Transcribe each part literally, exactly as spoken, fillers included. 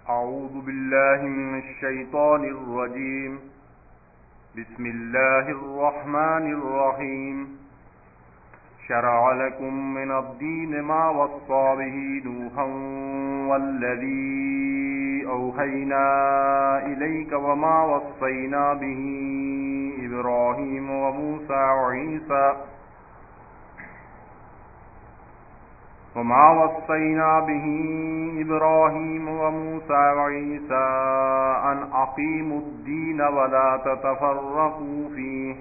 أعوذ بالله من الشيطان الرجيم. بسم الله الرحمن الرحيم. شرع لكم من الدين ما وصى به نوحا والذي أوحينا إليك وما وصينا به إبراهيم وموسى وعيسى وما وصينا به إبراهيم وموسى وعيسى أن أقيموا الدين ولا تتفرقوا فيه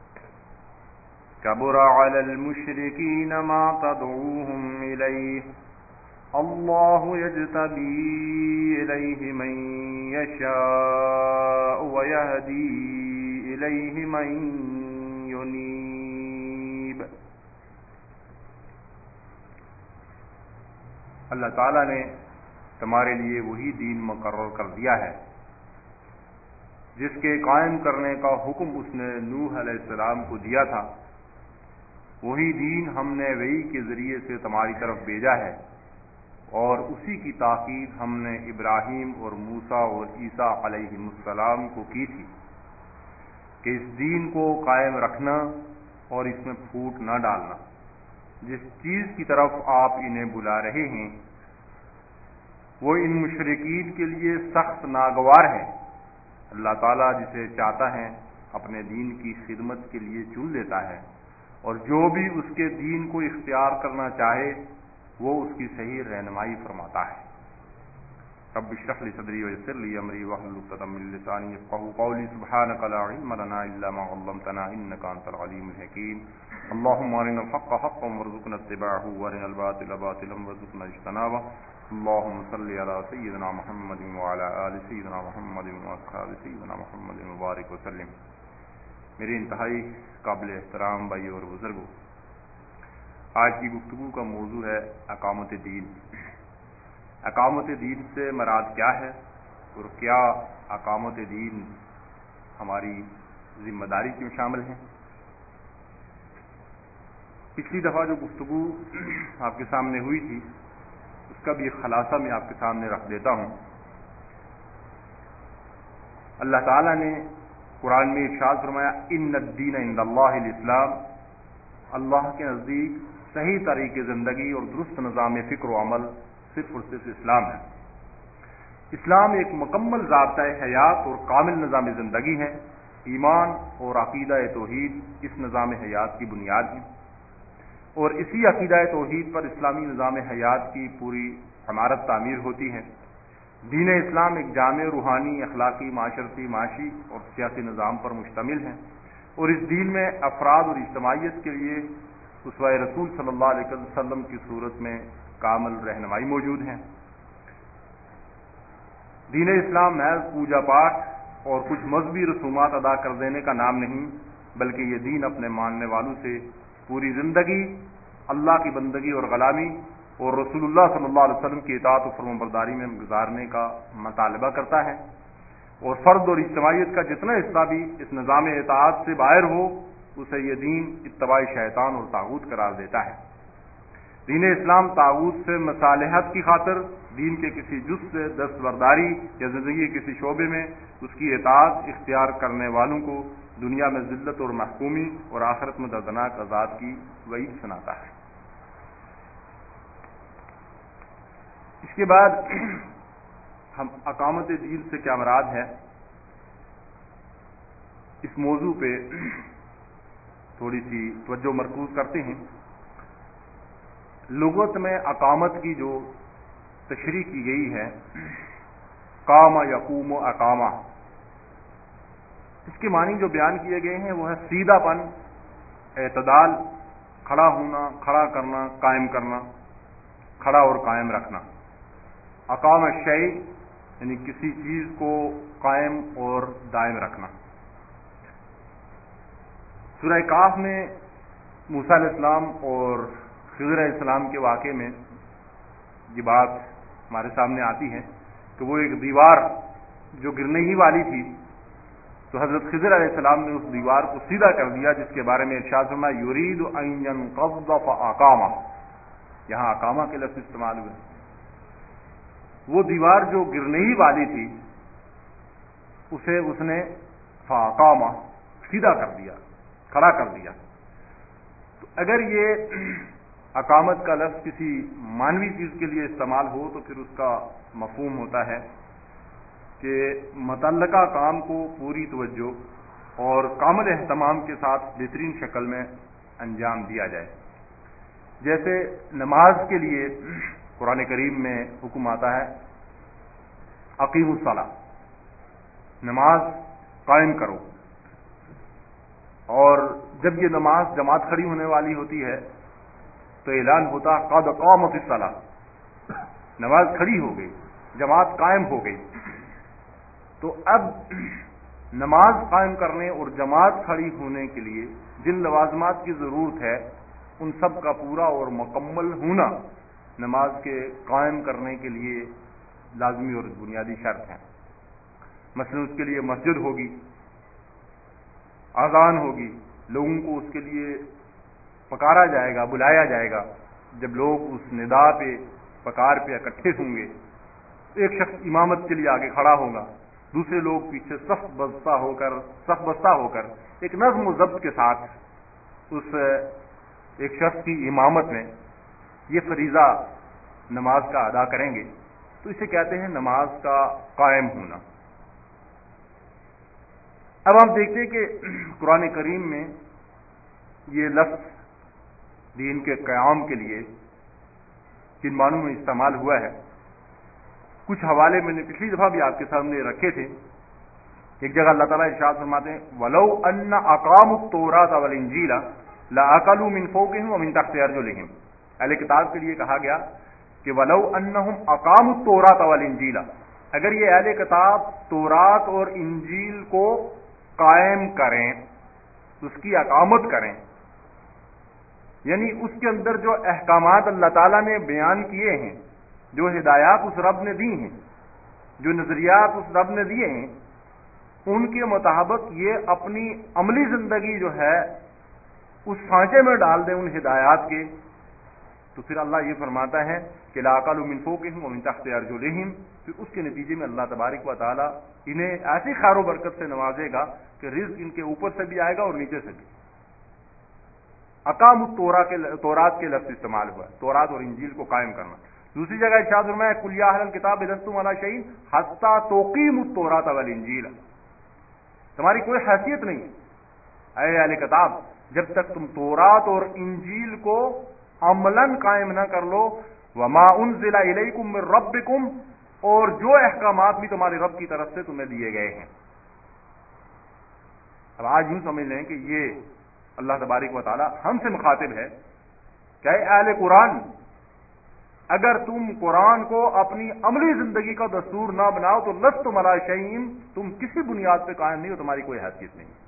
كبر على المشركين ما تدعوهم إليه الله يجتبي إليه من يشاء ويهدي إليه من ينيب. اللہ تعالیٰ نے تمہارے لیے وہی دین مقرر کر دیا ہے جس کے قائم کرنے کا حکم اس نے نوح علیہ السلام کو دیا تھا. وہی دین ہم نے وحی کے ذریعے سے تمہاری طرف بھیجا ہے اور اسی کی تاکید ہم نے ابراہیم اور موسیٰ اور عیسیٰ علیہ السلام کو کی تھی کہ اس دین کو قائم رکھنا اور اس میں پھوٹ نہ ڈالنا. جس چیز کی طرف آپ انہیں بلا رہے ہیں وہ ان مشرکین کے لیے سخت ناگوار ہے. اللہ تعالیٰ جسے چاہتا ہے اپنے دین کی خدمت کے لیے چن لیتا ہے اور جو بھی اس کے دین کو اختیار کرنا چاہے وہ اس کی صحیح رہنمائی فرماتا ہے. رب اشرح لي صدري ويسر لي امري واحلل عقدة من لساني يفقهوا قولي. سبحانك لا علم لنا الا ما علمتنا انك انت العليم الحكيم. اللهم ارنا الحق حقا وارزقنا اتباعه وارنا الباطل باطلا وارزقنا اجتنابه. اللهم صل على سيدنا محمد وعلى ال سيدنا محمد واصحاب سيدنا محمد وبارك وسلم. میرے انتہائی قابل احترام بھائی اور بزرگوں، آج کی گفتگو کا موضوع ہے اقامت دین. اقامت دین سے مراد کیا ہے اور کیا اقامت دین ہماری ذمہ داری میں شامل ہے؟ پچھلی دفعہ جو گفتگو آپ کے سامنے ہوئی تھی اس کا بھی ایک خلاصہ میں آپ کے سامنے رکھ دیتا ہوں. اللہ تعالیٰ نے قرآن میں ارشاد فرمایا ان الدین عند اللہ الاسلام. اللہ کے نزدیک صحیح طریقے زندگی اور درست نظام فکر و عمل صرف اور صرف اسلام ہے. اسلام ایک مکمل ضابطۂ حیات اور کامل نظام زندگی ہے. ایمان اور عقیدہ توحید اس نظام حیات کی بنیاد ہے اور اسی عقیدہ توحید پر اسلامی نظام حیات کی پوری عمارت تعمیر ہوتی ہے. دین اسلام ایک جامع روحانی اخلاقی معاشرتی معاشی اور سیاسی نظام پر مشتمل ہے اور اس دین میں افراد اور اجتماعیت کے لیے اسوہ رسول صلی اللہ علیہ وسلم کی صورت میں کامل رہنمائی موجود ہے. دین اسلام محض پوجا پاٹ اور کچھ مذہبی رسومات ادا کر دینے کا نام نہیں، بلکہ یہ دین اپنے ماننے والوں سے پوری زندگی اللہ کی بندگی اور غلامی اور رسول اللہ صلی اللہ علیہ وسلم کی اطاعت و فرمانبرداری میں گزارنے کا مطالبہ کرتا ہے اور فرد اور اجتماعیت کا جتنا حصہ بھی اس نظام اطاعت سے باہر ہو اسے یہ دین اتباع شیطان اور طاغوت قرار دیتا ہے. دین اسلام طاغوت سے مصالحت کی خاطر دین کے کسی جز سے دستبرداری یا زندگی کے کسی شعبے میں اس کی اطاعت اختیار کرنے والوں کو دنیا میں ذلت اور محکومی اور آخرت میں دردناک عذاب کی وعید سناتا ہے. اس کے بعد ہم اقامت دین سے کیا مراد ہے اس موضوع پہ تھوڑی سی توجہ مرکوز کرتے ہیں. لغت میں اقامت کی جو تشریح کی گئی ہے قام یقوم و اقامہ، اس کے معنی جو بیان کیے گئے ہیں وہ ہے سیدھا پن، اعتدال، کھڑا ہونا، کھڑا کرنا، قائم کرنا، کھڑا اور قائم رکھنا. اقام الشیء یعنی کسی چیز کو قائم اور دائم رکھنا. سورہ کاف میں موسیٰ علیہ السلام اور خضر علیہ السلام کے واقعے میں یہ بات ہمارے سامنے آتی ہے کہ وہ ایک دیوار جو گرنے ہی والی تھی تو حضرت خضر علیہ السلام نے اس دیوار کو سیدھا کر دیا، جس کے بارے میں ارشاد فرمایا یرید ان ینقض فاقامہ. یہاں اقامہ کے لفظ استعمال ہوئے. وہ دیوار جو گرنے ہی والی تھی اسے اس نے فاقامہ سیدھا کر دیا، کھڑا کر دیا۔ تو اگر یہ اقامت کا لفظ کسی مانوی چیز کے لیے استعمال ہو تو پھر اس کا مفہوم ہوتا ہے کہ متعلقہ کام کو پوری توجہ اور کامل اہتمام کے ساتھ بہترین شکل میں انجام دیا جائے۔ جیسے نماز کے لیے قرآن کریم میں حکم آتا ہے اقیموا الصلاۃ، نماز قائم کرو، اور جب یہ نماز جماعت کھڑی ہونے والی ہوتی ہے تو اعلان ہوتا قد قامت الصلاۃ، نماز کھڑی ہو گئی، جماعت قائم ہو گئی۔ تو اب نماز قائم کرنے اور جماعت کھڑی ہونے کے لیے جن لوازمات کی ضرورت ہے ان سب کا پورا اور مکمل ہونا نماز کے قائم کرنے کے لیے لازمی اور بنیادی شرط ہے۔ مثلا اس کے لیے مسجد ہوگی، اذان ہوگی، لوگوں کو اس کے لیے پکارا جائے گا، بلایا جائے گا۔ جب لوگ اس ندا پہ پکار پہ اکٹھے ہوں گے، ایک شخص امامت کے لیے آگے کھڑا ہوگا، دوسرے لوگ پیچھے صف بستہ ہو کر صف بستہ ہو کر ایک نظم و ضبط کے ساتھ اس ایک شخص کی امامت میں یہ فریضہ نماز کا ادا کریں گے، تو اسے کہتے ہیں نماز کا قائم ہونا۔ اب ہم دیکھتے ہیں کہ قرآن کریم میں یہ لفظ دین کے قیام کے لیے کن معنوں میں استعمال ہوا ہے، کچھ حوالے میں نے پچھلی دفعہ بھی آپ کے سامنے رکھے تھے۔ ایک جگہ اللہ تعالیٰ ارشاد فرماتے ہیں وَلَوْ أَنَّ أَقَامُوا التَّوْرَاةَ وَالْإِنجِيلَ لَأَكَلُوا مِنْ فَوْقِهِمْ وَمِنْ تَحْتِ أَرْجُلِهِمْ۔ اہل کتاب کے لیے کہا گیا کہ وَلَوْ أَنَّهُمْ أَقَامُوا التَّوْرَاةَ وَالْإِنجِيلَ، اگر یہ اہل کتاب تورات اور انجیل کو قائم کریں، اس کی اقامت کریں، یعنی اس کے اندر جو احکامات اللہ تعالیٰ نے بیان کیے ہیں، جو ہدایات اس رب نے دی ہیں، جو نظریات اس رب نے دیے ہیں، ان کے مطابق یہ اپنی عملی زندگی جو ہے اس سانچے میں ڈال دیں ان ہدایات کے، تو پھر اللہ یہ فرماتا ہے کہ لا أَكَلُوا مِنْ فَوْقِهِمْ وَمِنْ تَحْتِ أَرْجُلِهِمْ، پھر اس کے نتیجے میں اللہ تبارک و تعالیٰ انہیں ایسی خیر و برکت سے نوازے گا کہ رزق ان کے اوپر سے بھی آئے گا اور نیچے سے بھی۔ اقام التورات کے لفظ استعمال ہوا، تورات اور انجیل کو قائم کرنا۔ دوسری جگہ ارشاد فرمایا قُلْ يَا أَهْلَ الْكِتَابِ لَسْتُمْ عَلَىٰ شَيْءٍ حَتَّىٰ تُقِيمُوا التَّوْرَاةَ وَالْإِنجِيلَ، تمہاری کوئی حیثیت نہیں اے اہل کتاب جب تک تم تورات اور انجیل کو عملاً قائم نہ کر لو، وَمَا أُنزِلَ إِلَيْكُم مِّن رَّبِّكُمْ، اور جو احکامات بھی تمہارے رب کی طرف سے تمہیں دیے گئے ہیں۔ اب آج یوں سمجھ لیں کہ یہ اللہ تبارک و تعالی ہم سے مخاطب ہے کہ اے اہل قرآن، اگر تم قرآن کو اپنی عملی زندگی کا دستور نہ بناؤ تو لستم علی شیء، تم کسی بنیاد پہ قائم نہیں ہو، تمہاری کوئی حیثیت نہیں۔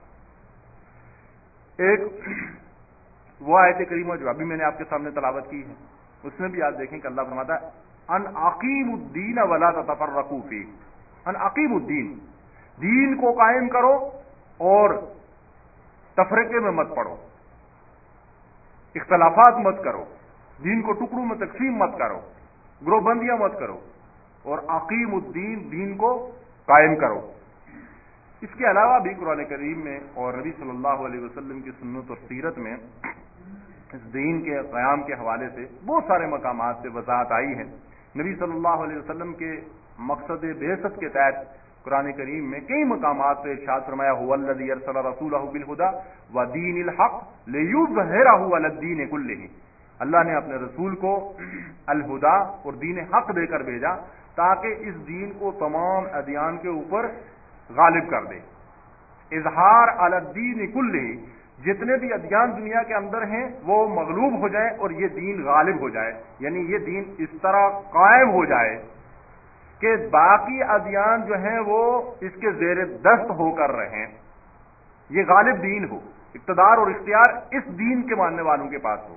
ایک وہ آیت کریمہ جو ابھی میں نے آپ کے سامنے تلاوت کی ہے، اس میں بھی آپ دیکھیں کہ اللہ فرماتا ہے ان اقیموا الدین ولا تتفرقوا فیہ، ان اقیموا الدین، دین کو قائم کرو اور تفرقے میں مت پڑو، اختلافات مت کرو، دین کو ٹکڑوں میں تقسیم مت کرو، گروہ بندیاں مت کرو، اور اقیم الدین، دین کو قائم کرو۔ اس کے علاوہ بھی قرآن کریم میں اور نبی صلی اللہ علیہ وسلم کی سنت اور سیرت میں اس دین کے قیام کے حوالے سے بہت سارے مقامات سے وضاحت آئی ہے۔ نبی صلی اللہ علیہ وسلم کے مقصد بعثت کے تحت قرآن کریم میں کئی مقامات پہ ارشاد فرمایا هو الذی ارسل رسولہ بالہدی ودین الحق لیظہرہ علی الدین کلہ، اللہ نے اپنے رسول کو الہدا اور دین حق دے کر بھیجا تاکہ اس دین کو تمام ادیان کے اوپر غالب کر دے۔ اظہار علی الدین کلہ، جتنے بھی ادیان دنیا کے اندر ہیں وہ مغلوب ہو جائیں اور یہ دین غالب ہو جائے، یعنی یہ دین اس طرح قائم ہو جائے کہ باقی ادیان جو ہیں وہ اس کے زیر دست ہو کر رہیں، یہ غالب دین ہو، اقتدار اور اختیار اس دین کے ماننے والوں کے پاس ہو۔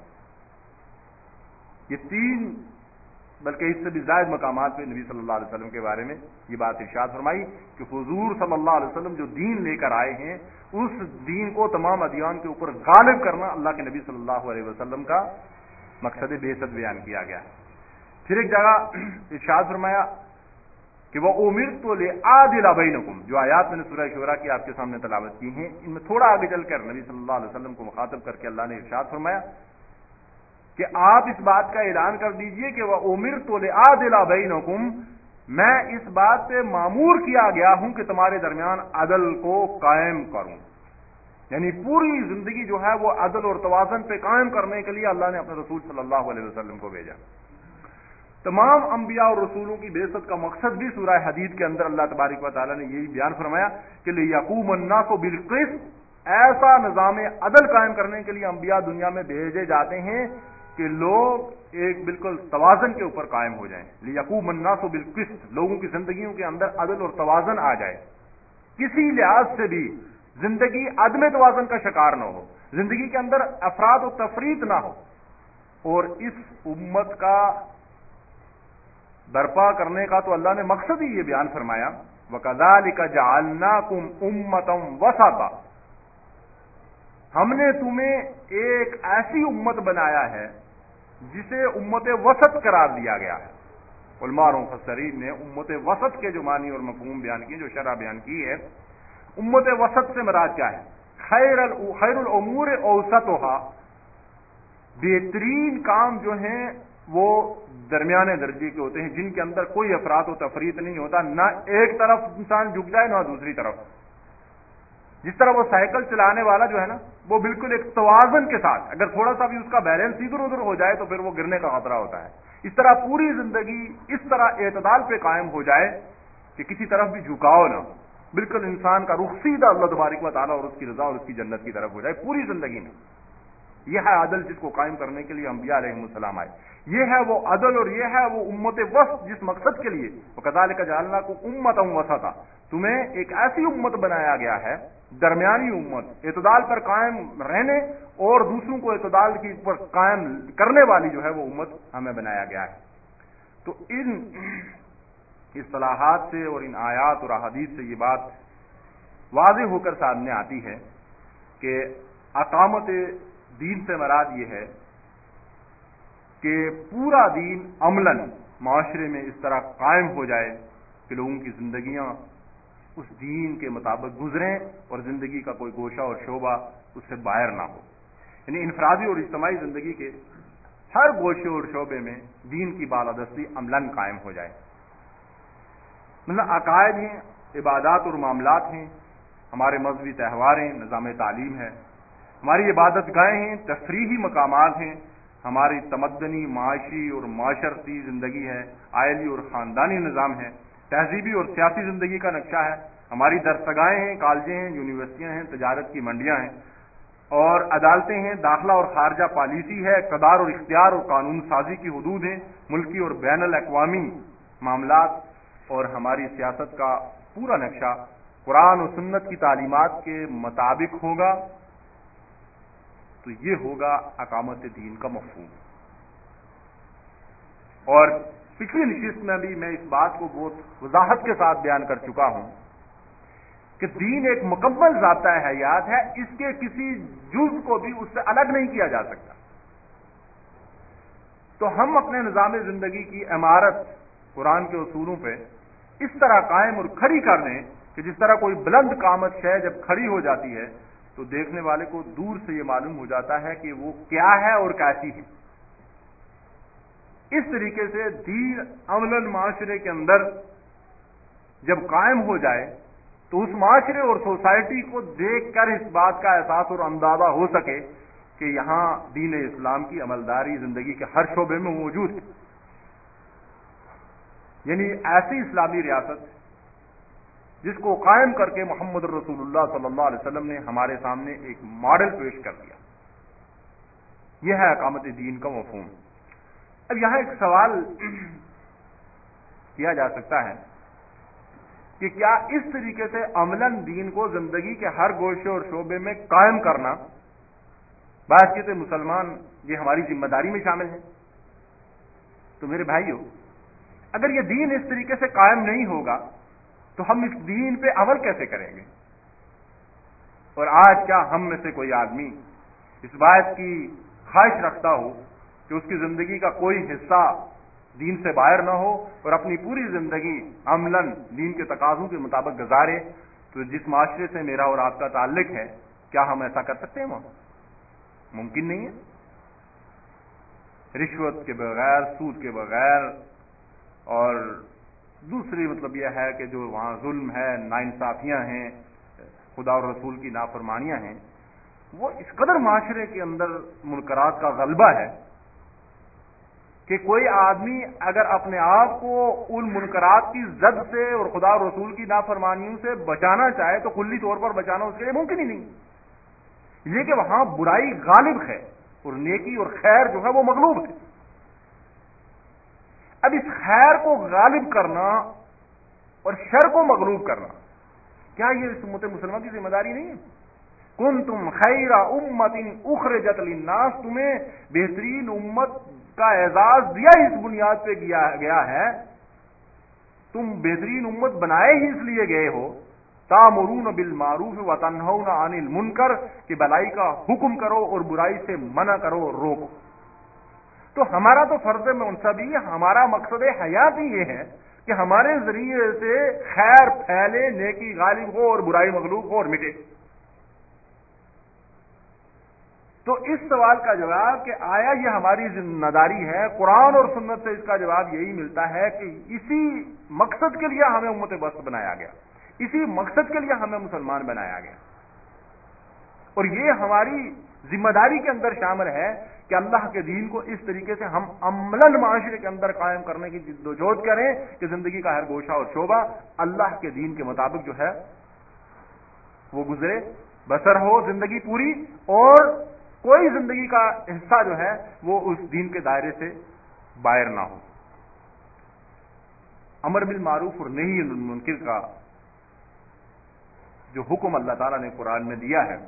یہ تین بلکہ اس سے بھی زائد مقامات پہ نبی صلی اللہ علیہ وسلم کے بارے میں یہ بات ارشاد فرمائی کہ حضور صلی اللہ علیہ وسلم جو دین لے کر آئے ہیں اس دین کو تمام ادیان کے اوپر غالب کرنا اللہ کے نبی صلی اللہ علیہ وسلم کا مقصد بعثت بیان کیا گیا ہے۔ پھر ایک جگہ ارشاد فرمایا کہ وہ اُمِرْتُ لِأَعْدِلَ بَيْنَكُمْ، جو آیات میں نے سورہ شورى کی آپ کے سامنے تلاوت کی ہیں، ان میں تھوڑا آگے چل کر نبی صلی اللہ علیہ وسلم کو مخاطب کر کے اللہ نے ارشاد فرمایا کہ آپ اس بات کا اعلان کر دیجئے کہ وہ اُمِرْتُ لِأَعْدِلَ بَيْنَكُمْ، میں اس بات پہ مامور کیا گیا ہوں کہ تمہارے درمیان عدل کو قائم کروں، یعنی پوری زندگی جو ہے وہ عدل اور توازن پہ قائم کرنے کے لیے اللہ نے اپنے رسول صلی اللہ علیہ وسلم کو بھیجا۔ تمام انبیاء اور رسولوں کی بعثت کا مقصد بھی سورہ حدید کے اندر اللہ تبارک و تعالیٰ نے یہی بیان فرمایا کہ لِيَقُومَ النَّاسُ بِالْقِسْطِ، ایسا نظام عدل قائم کرنے کے لیے انبیاء دنیا میں بھیجے جاتے ہیں کہ لوگ ایک بالکل توازن کے اوپر قائم ہو جائیں۔ لِيَقُومَ النَّاسُ بِالْقِسْطِ، لوگوں کی زندگیوں کے اندر عدل اور توازن آ جائے، کسی لحاظ سے بھی زندگی عدم توازن کا شکار نہ ہو، زندگی کے اندر افراد و تفریط نہ ہو۔ اور اس امت کا برپا کرنے کا تو اللہ نے مقصد ہی یہ بیان فرمایا وَكَذَلِكَ جَعَلْنَاكُمْ أُمَّةً وَسَطًا، ہم نے تمہیں ایک ایسی امت بنایا ہے جسے امت وسط قرار دیا گیا ہے۔ علماء اور مفسرین نے امت وسط کے جو معنی اور مفہوم بیان کیے، جو شرح بیان کی ہے، امت وسط سے مراد کیا ہے؟ خیر خیر الامور اوسطها، بہترین کام جو ہیں وہ درمیانے درجے کے ہوتے ہیں، جن کے اندر کوئی افراط و تفریط نہیں ہوتا، نہ ایک طرف انسان جھک جائے نہ دوسری طرف۔ جس طرح وہ سائیکل چلانے والا جو ہے نا، وہ بالکل ایک توازن کے ساتھ، اگر تھوڑا سا بھی اس کا بیلنس ادھر ادھر ہو جائے تو پھر وہ گرنے کا خطرہ ہوتا ہے۔ اس طرح پوری زندگی اس طرح اعتدال پہ قائم ہو جائے کہ کسی طرف بھی جھکاؤ نہ، بالکل انسان کا رخ سیدھا اللہ تبارک و تعالیٰ اور اس کی رضا اور اس کی جنت کی طرف ہو جائے پوری زندگی میں۔ یہ ہے عدل جس کو قائم کرنے کے لیے انبیاء علیہ السلام آئے، یہ ہے وہ عدل اور یہ ہے وہ امت وسط جس مقصد کے لیے وَكَذَلِكَ جَعَلْنَاكُمْ أُمَّةً وَسَطًا، تمہیں ایک ایسی امت بنایا گیا ہے، درمیانی امت، اعتدال پر قائم رہنے اور دوسروں کو اعتدال کی پر قائم کرنے والی جو ہے وہ امت ہمیں بنایا گیا ہے۔ تو ان اصطلاحات سے اور ان آیات اور احادیث سے یہ بات واضح ہو کر سامنے آتی ہے کہ اقامت دین سے مراد یہ ہے کہ پورا دین عملاً معاشرے میں اس طرح قائم ہو جائے کہ لوگوں کی زندگیاں اس دین کے مطابق گزریں اور زندگی کا کوئی گوشہ اور شعبہ اس سے باہر نہ ہو، یعنی انفرادی اور اجتماعی زندگی کے ہر گوشے اور شعبے میں دین کی بالادستی عملاً قائم ہو جائے۔ مثلا عقائد ہیں، عبادات اور معاملات ہیں، ہمارے مذہبی تہوار ہیں، نظام تعلیم ہے، ہماری عبادت گاہیں ہیں، تفریحی مقامات ہیں، ہماری تمدنی، معاشی اور معاشرتی زندگی ہے، آئلی اور خاندانی نظام ہے، تہذیبی اور سیاسی زندگی کا نقشہ ہے، ہماری درسگاہیں ہیں، کالجیں ہیں، یونیورسٹیاں ہیں، تجارت کی منڈیاں ہیں، اور عدالتیں ہیں، داخلہ اور خارجہ پالیسی ہے، اقتدار اور اختیار اور قانون سازی کی حدود ہیں، ملکی اور بین الاقوامی معاملات، اور ہماری سیاست کا پورا نقشہ قرآن و سنت کی تعلیمات کے مطابق ہوگا، تو یہ ہوگا اقامت دین کا مفہوم۔ اور پچھلی نشست میں بھی میں اس بات کو بہت وضاحت کے ساتھ بیان کر چکا ہوں کہ دین ایک مکمل ضابطۂ حیات ہے، اس کے کسی جز کو بھی اس سے الگ نہیں کیا جا سکتا۔ تو ہم اپنے نظام زندگی کی عمارت قرآن کے اصولوں پہ اس طرح قائم اور کھڑی کر دیں کہ جس طرح کوئی بلند قامت شے جب کھڑی ہو جاتی ہے تو دیکھنے والے کو دور سے یہ معلوم ہو جاتا ہے کہ وہ کیا ہے اور کیسی ہے۔ اس طریقے سے دین عملاً معاشرے کے اندر جب قائم ہو جائے تو اس معاشرے اور سوسائٹی کو دیکھ کر اس بات کا احساس اور اندازہ ہو سکے کہ یہاں دین اسلام کی عملداری زندگی کے ہر شعبے میں موجود ہے، یعنی ایسی اسلامی ریاست جس کو قائم کر کے محمد رسول اللہ صلی اللہ علیہ وسلم نے ہمارے سامنے ایک ماڈل پیش کر دیا۔ یہ ہے اقامت دین کا مفہوم۔ اب یہاں ایک سوال کیا جا سکتا ہے کہ کیا اس طریقے سے عملاً دین کو زندگی کے ہر گوشے اور شعبے میں قائم کرنا بحثیت مسلمان یہ ہماری ذمہ داری میں شامل ہے؟ تو میرے بھائیو، اگر یہ دین اس طریقے سے قائم نہیں ہوگا تو ہم اس دین پہ عمل کیسے کریں گے؟ اور آج کیا ہم میں سے کوئی آدمی اس بات کی خواہش رکھتا ہو کہ اس کی زندگی کا کوئی حصہ دین سے باہر نہ ہو اور اپنی پوری زندگی عملاً دین کے تقاضوں کے مطابق گزارے، تو جس معاشرے سے میرا اور آپ کا تعلق ہے، کیا ہم ایسا کر سکتے ہیں؟ وہاں ممکن نہیں ہے۔ رشوت کے بغیر، سود کے بغیر، اور دوسری مطلب یہ ہے کہ جو وہاں ظلم ہے، ناانصافیاں ہیں، خدا اور رسول کی نافرمانیاں ہیں، وہ اس قدر معاشرے کے اندر منکرات کا غلبہ ہے کہ کوئی آدمی اگر اپنے آپ کو ان منکرات کی زد سے اور خدا اور رسول کی نافرمانیوں سے بچانا چاہے تو کلی طور پر بچانا اس کے لیے ممکن ہی نہیں، یہ کہ وہاں برائی غالب ہے اور نیکی اور خیر جو ہے وہ مغلوب ہے۔ اب اس خیر کو غالب کرنا اور شر کو مغلوب کرنا، کیا یہ اس امت مسلمہ کی ذمہ داری نہیں ہے؟ کنتم خیر امت اخرجت للناس، تمہیں بہترین امت کا اعزاز دیا اس بنیاد پہ گیا ہے، تم بہترین امت بنائے ہی اس لیے گئے ہو، تامرون بالمعروف وتنہون عن المنکر، کہ بھلائی کا حکم کرو اور برائی سے منع کرو اور روکو۔ تو ہمارا تو فرض منصبی، ہمارا مقصد حیات ہی یہ ہے کہ ہمارے ذریعے سے خیر پھیلے، نیکی غالب ہو اور برائی مغلوب ہو اور مٹے۔ تو اس سوال کا جواب کہ آیا یہ ہماری ذمہ داری ہے، قرآن اور سنت سے اس کا جواب یہی ملتا ہے کہ اسی مقصد کے لیے ہمیں امت وسط بنایا گیا، اسی مقصد کے لیے ہمیں مسلمان بنایا گیا، اور یہ ہماری ذمہ داری کے اندر شامل ہے کہ اللہ کے دین کو اس طریقے سے ہم عملاً معاشرے کے اندر قائم کرنے کی جد و جہد کریں کہ زندگی کا ہر گوشہ اور شعبہ اللہ کے دین کے مطابق جو ہے وہ گزرے بسر ہو زندگی پوری، اور کوئی زندگی کا حصہ جو ہے وہ اس دین کے دائرے سے باہر نہ ہو۔ امر بالمعروف اور نہی عن المنکر کا جو حکم اللہ تعالیٰ نے قرآن میں دیا ہے،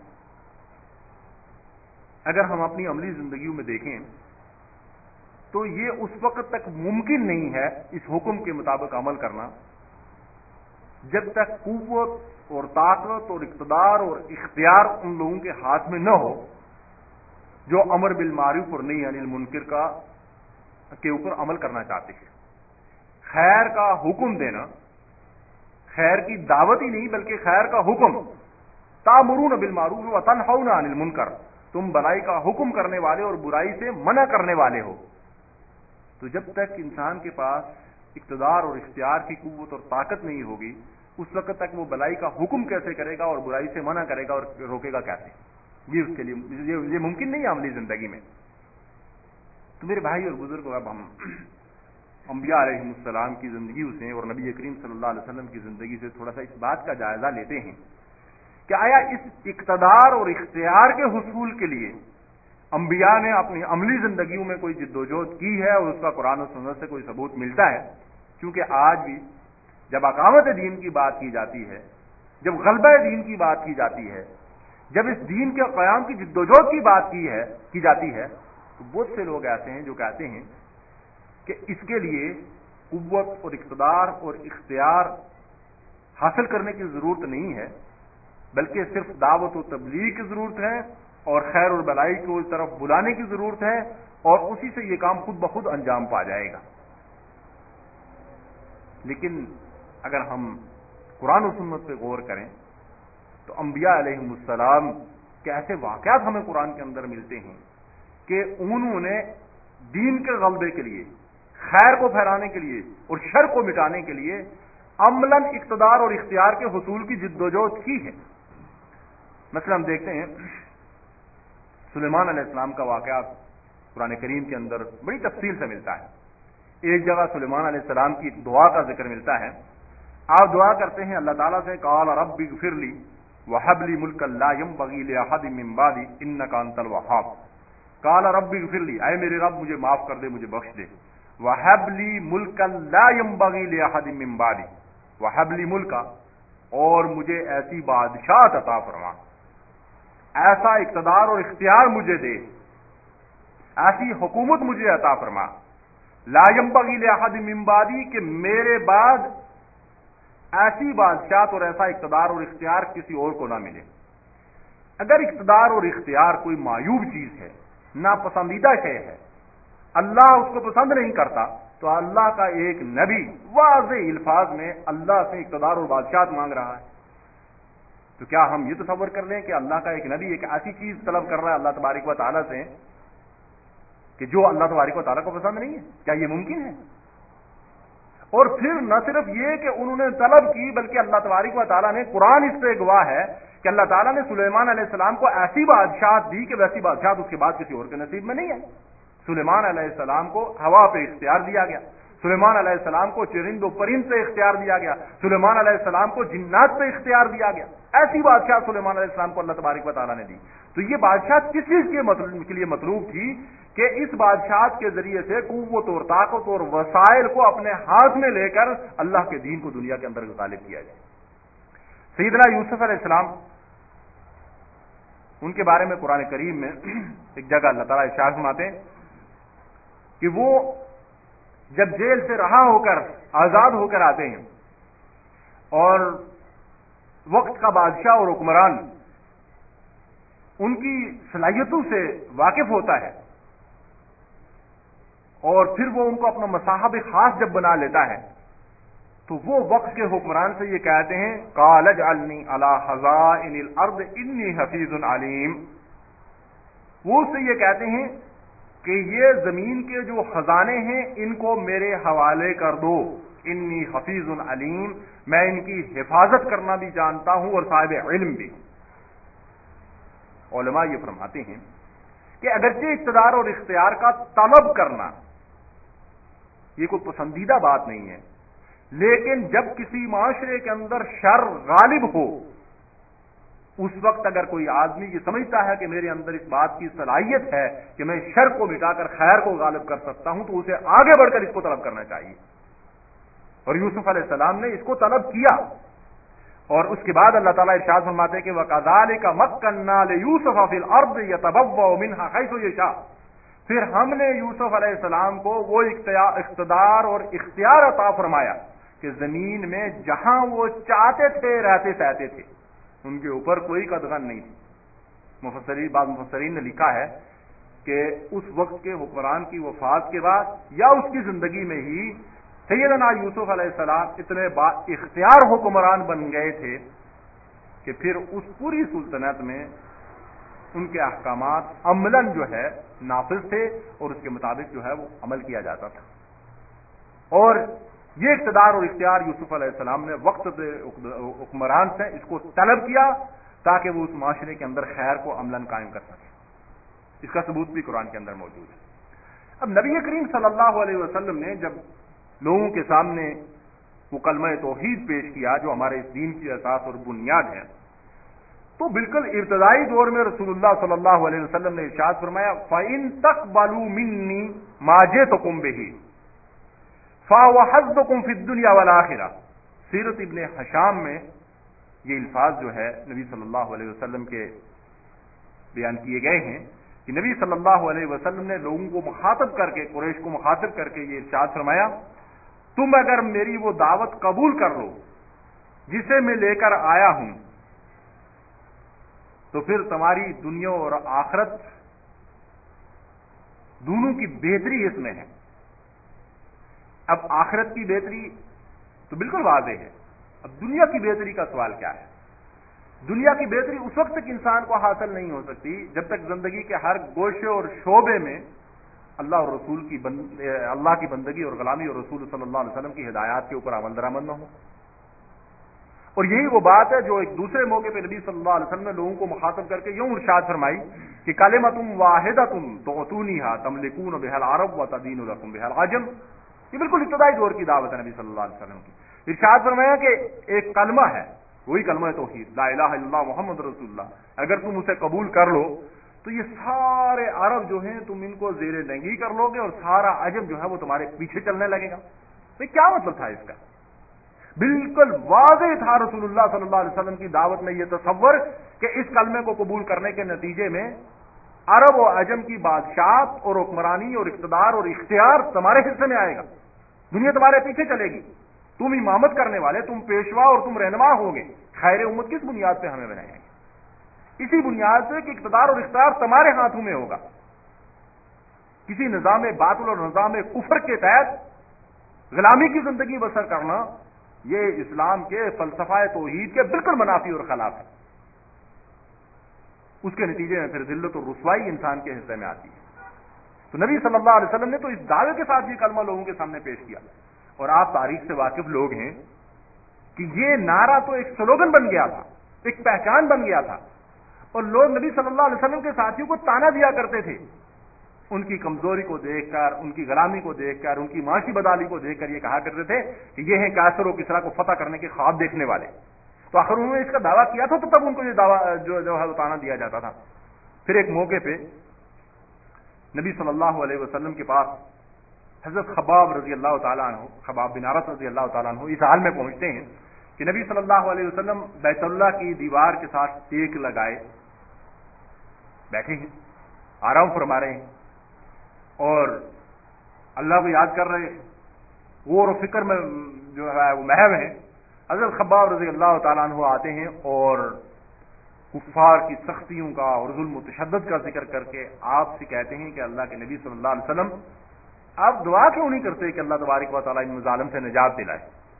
اگر ہم اپنی عملی زندگیوں میں دیکھیں تو یہ اس وقت تک ممکن نہیں ہے اس حکم کے مطابق عمل کرنا جب تک قوت اور طاقت اور اقتدار اور اختیار ان لوگوں کے ہاتھ میں نہ ہو جو امر بالمعروف اور نہی عن المنکر کا کے اوپر عمل کرنا چاہتے ہیں۔ خیر کا حکم دینا، خیر کی دعوت ہی نہیں بلکہ خیر کا حکم، تامرون بالمعروف وتنہون عن المنکر، تم بھلائی کا حکم کرنے والے اور برائی سے منع کرنے والے ہو۔ تو جب تک انسان کے پاس اقتدار اور اختیار کی قوت اور طاقت نہیں ہوگی اس وقت تک وہ بھلائی کا حکم کیسے کرے گا اور برائی سے منع کرے گا اور روکے گا کیسے؟ یہ اس کے لیے یہ ممکن نہیں ہے عملی زندگی میں۔ تو میرے بھائی اور بزرگوں، اب ہم انبیاء علیہ السلام کی زندگیوں سے اور نبی کریم صلی اللہ علیہ وسلم کی زندگی سے تھوڑا سا اس بات کا جائزہ لیتے ہیں کہ آیا اس اقتدار اور اختیار کے حصول کے لیے انبیاء نے اپنی عملی زندگیوں میں کوئی جد و جہد کی ہے اور اس کا قرآن و سنت سے کوئی ثبوت ملتا ہے؟ کیونکہ آج بھی جب اقامت دین کی بات کی جاتی ہے، جب غلبہ دین کی بات کی جاتی ہے، جب اس دین کے قیام کی جد و جہد کی بات کی ہے کی جاتی ہے تو بہت سے لوگ ایسے ہیں جو کہتے ہیں کہ اس کے لیے قوت اور اقتدار اور اختیار حاصل کرنے کی ضرورت نہیں ہے، بلکہ صرف دعوت و تبلیغ کی ضرورت ہے اور خیر اور بھلائی کو اس طرف بلانے کی ضرورت ہے، اور اسی سے یہ کام خود بخود انجام پا جائے گا۔ لیکن اگر ہم قرآن و سنت پہ غور کریں تو انبیاء علیہ السلام کے ایسے واقعات ہمیں قرآن کے اندر ملتے ہیں کہ انہوں نے دین کے غلبے کے لیے، خیر کو پھیلانے کے لیے اور شر کو مٹانے کے لیے عملاً اقتدار اور اختیار کے حصول کی جد و جہد کی ہے۔ مثلا ہم دیکھتے ہیں سلیمان علیہ السلام کا واقعہ قرآن کریم کے اندر بڑی تفصیل سے ملتا ہے۔ ایک جگہ سلیمان علیہ السلام کی دعا کا ذکر ملتا ہے، آپ دعا کرتے ہیں اللہ تعالیٰ سے، قال رب اغفر لی وہب لی ملکا لا ينبغی لأحد من بعدی انک انت الوہاب، قال رب اغفر لی، اے میرے رب مجھے معاف کر دے، مجھے بخش دے، وہب لی ملکا لا ينبغی لأحد من بعدی، وہب لی ملکا، اور مجھے ایسی بادشاہت عطا فرما، ایسا اقتدار اور اختیار مجھے دے، ایسی حکومت مجھے عطا فرما، لا ينبغی لأحد من بعدی، کہ میرے بعد ایسی بادشاہت اور ایسا اقتدار اور اختیار کسی اور کو نہ ملے۔ اگر اقتدار اور اختیار کوئی معیوب چیز ہے، ناپسندیدہ شے ہے، اللہ اس کو پسند نہیں کرتا، تو تو اللہ کا ایک نبی واضح الفاظ میں اللہ سے اقتدار اور بادشاہت مانگ رہا ہے، تو کیا ہم یہ تصور کر لیں کہ اللہ کا ایک نبی ایک ایسی چیز طلب کر رہا ہے اللہ تبارک و تعالیٰ سے کہ جو اللہ تبارک و تعالیٰ کو پسند نہیں ہے؟ کیا یہ ممکن ہے؟ اور پھر نہ صرف یہ کہ انہوں نے طلب کی، بلکہ اللہ تبارک و تعالیٰ نے، قرآن اس سے گواہ ہے کہ اللہ تعالیٰ نے سلیمان علیہ السلام کو ایسی بادشاہت دی کہ ویسی بادشاہت اس کے بعد کسی اور کے نصیب میں نہیں ہے۔ سلیمان علیہ السلام کو ہوا پہ اختیار دیا گیا، سلیمان علیہ السلام کو چرند و پرند پہ اختیار دیا گیا، سلیمان علیہ السلام کو جنات پہ اختیار دیا گیا۔ ایسی بادشاہ سلیمان علیہ السلام کو اللہ تبارک و تعالیٰ نے دی۔ تو یہ بادشاہت کس چیز کے مطلب کے لیے مطلوب تھی کہ اس بادشاہت کے ذریعے سے قوت اور طاقت اور وسائل کو اپنے ہاتھ میں لے کر اللہ کے دین کو دنیا کے اندر غالب کیا جائے۔ سیدنا یوسف علیہ السلام، ان کے بارے میں قرآن کریم میں ایک جگہ اللہ تعالیٰ ارشاد فرماتے ہیں کہ وہ جب جیل سے رہا ہو کر آزاد ہو کر آتے ہیں اور وقت کا بادشاہ اور حکمران ان کی صلاحیتوں سے واقف ہوتا ہے اور پھر وہ ان کو اپنا مصاحب خاص جب بنا لیتا ہے تو وہ وقت کے حکمران سے یہ کہتے ہیں قال اجعلنی علی خزائن الارض انی حفیظ علیم۔ وہ اس سے یہ کہتے ہیں کہ یہ زمین کے جو خزانے ہیں ان کو میرے حوالے کر دو، انی حفیظ علیم، میں ان کی حفاظت کرنا بھی جانتا ہوں اور صاحب علم بھی۔ علماء یہ فرماتے ہیں کہ اگرچہ اقتدار اور اختیار کا طلب کرنا یہ کوئی پسندیدہ بات نہیں ہے، لیکن جب کسی معاشرے کے اندر شر غالب ہو اس وقت اگر کوئی آدمی یہ سمجھتا ہے کہ میرے اندر اس بات کی صلاحیت ہے کہ میں شر کو مٹا کر خیر کو غالب کر سکتا ہوں تو اسے آگے بڑھ کر اس کو طلب کرنا چاہیے۔ اور یوسف علیہ السلام نے اس کو طلب کیا، اور اس کے بعد اللہ تعالیٰ ارشاد فرماتے ہیں کہ وَكَذَلِكَ مَكَّنَّا لِيُوسُفَ فِي الْأَرْضِ يَتَبَوَّأُ مِنْهَا حَيْثُ يَشَاءُ۔ پھر ہم نے یوسف علیہ السلام کو وہ اقتدار اور اختیار عطا فرمایا کہ زمین میں جہاں وہ چاہتے تھے رہتے سہتے تھے، ان کے اوپر کوئی قدغن نہیں تھی۔ مفسرین بعض مفسرین نے لکھا ہے کہ اس وقت کے حکمران کی وفات کے بعد یا اس کی زندگی میں ہی سیدنا یوسف علیہ السلام اتنے با اختیار حکمران بن گئے تھے کہ پھر اس پوری سلطنت میں ان کے احکامات عملاً جو ہے نافذ تھے اور اس کے مطابق جو ہے وہ عمل کیا جاتا تھا۔ اور یہ اقتدار اور اختیار یوسف علیہ السلام نے وقت حکمران سے اس کو طلب کیا تاکہ وہ اس معاشرے کے اندر خیر کو عملاً قائم کر سکے۔ اس کا ثبوت بھی قرآن کے اندر موجود ہے۔ اب نبی کریم صلی اللہ علیہ وسلم نے جب لوگوں کے سامنے وہ کلمہ توحید پیش کیا جو ہمارے اس دین کی اساس اور بنیاد ہے، تو بالکل ابتدائی دور میں رسول اللہ صلی اللہ علیہ وسلم نے ارشاد فرمایا فَإِن تَقْبَلُوا مِنِّي مَا جِئْتُكُم بِهِ فَهُوَ حَظُّكُم فِي الدُّنْيَا وَالْآخِرَةِ۔ سیرت ابن حشام میں یہ الفاظ جو ہے نبی صلی اللہ علیہ وسلم کے بیان کیے گئے ہیں کہ نبی صلی اللہ علیہ وسلم نے لوگوں کو مخاطب کر کے، قریش کو مخاطب کر کے یہ ارشاد فرمایا تم اگر میری وہ دعوت قبول کر لو جسے میں لے کر آیا ہوں تو پھر تمہاری دنیا اور آخرت دونوں کی بہتری اس میں ہے۔ اب آخرت کی بہتری تو بالکل واضح ہے، اب دنیا کی بہتری کا سوال کیا ہے؟ دنیا کی بہتری اس وقت تک انسان کو حاصل نہیں ہو سکتی جب تک زندگی کے ہر گوشے اور شعبے میں اللہ اور رسول کی بند... اللہ کی بندگی اور غلامی اور رسول صلی اللہ علیہ وسلم کی ہدایات کے اوپر عمل درآمد نہ ہو۔ اور یہی وہ بات ہے جو ایک دوسرے موقع پہ نبی صلی اللہ علیہ وسلم نے لوگوں کو مخاطب کر کے یوں ارشاد فرمائی کہ کلمۃ واحدۃ تعطونیھا تملکون بها العرب وتدین لکم بها العجم۔ یہ بالکل ابتدائی دور کی دعوت ہے نبی صلی اللہ علیہ وسلم کی۔ ارشاد فرمایا کہ ایک کلمہ ہے، وہی کلمہ توحید لا الہ الا اللہ محمد رسول اللہ، اگر تم اسے قبول کر لو تو یہ سارے عرب جو ہیں تم ان کو زیر نگی کر لو گے اور سارا عجم جو ہے وہ تمہارے پیچھے چلنے لگے گا۔ تو کیا مطلب تھا اس کا؟ بالکل واضح تھا رسول اللہ صلی اللہ علیہ وسلم کی دعوت میں یہ تصور کہ اس کلمے کو قبول کرنے کے نتیجے میں عرب و عجم کی بادشاہت اور حکمرانی اور اقتدار اور اختیار تمہارے حصے میں آئے گا، دنیا تمہارے پیچھے چلے گی، تم امامت کرنے والے، تم پیشوا اور تم رہنما ہوگے۔ خیر امت کس بنیاد پہ ہمیں بنائیں گے؟ اسی بنیاد سے کہ اقتدار اور اختیار تمہارے ہاتھوں میں ہوگا۔ کسی نظام باطل اور نظام کفر کے تحت غلامی کی زندگی بسر کرنا یہ اسلام کے فلسفہ توحید کے بالکل منافی اور خلاف ہے. اس کے نتیجے میں پھر ذلت اور رسوائی انسان کے حصے میں آتی ہے. تو نبی صلی اللہ علیہ وسلم نے تو اس دعوے کے ساتھ یہ کلمہ لوگوں کے سامنے پیش کیا. اور آپ تاریخ سے واقف لوگ ہیں کہ یہ نعرہ تو ایک سلوگن بن گیا تھا، ایک پہچان بن گیا تھا، اور لوگ نبی صلی اللہ علیہ وسلم کے ساتھیوں کو تانا دیا کرتے تھے ان کی کمزوری کو دیکھ کر، ان کی غلامی کو دیکھ کر، ان کی معاشی بدحالی کو دیکھ کر یہ کہا کرتے تھے کہ یہ ہیں کیسر و کسریٰ کو فتح کرنے کے خواب دیکھنے والے. تو آخر انہوں نے اس کا دعویٰ کیا تھا تو تب ان کو یہ دعویٰ جو جو ہے تانا دیا جاتا تھا. پھر ایک موقع پہ نبی صلی اللہ علیہ وسلم کے پاس حضرت خباب رضی اللہ تعالیٰ عنہ، خباب بن عرت رضی اللہ تعالیٰ عنہ اس حال میں پہنچتے ہیں کہ نبی صلی اللہ علیہ وسلم بیت اللہ کی دیوار کے ساتھ ٹیک لگائے بیٹھے ہیں، آرام فرما رہے ہیں اور اللہ کو یاد کر رہے ہیں، غور و فکر میں جو ہے وہ محو ہیں. حضرت خباب رضی اللہ تعالیٰ عنہ آتے ہیں اور کفار کی سختیوں کا اور ظلم و تشدد کا ذکر کر کے آپ سے کہتے ہیں کہ اللہ کے نبی صلی اللہ علیہ وسلم آپ دعا کیوں نہیں کرتے کہ اللہ تبارک و تعالیٰ ان مظالم سے نجات دلائے؟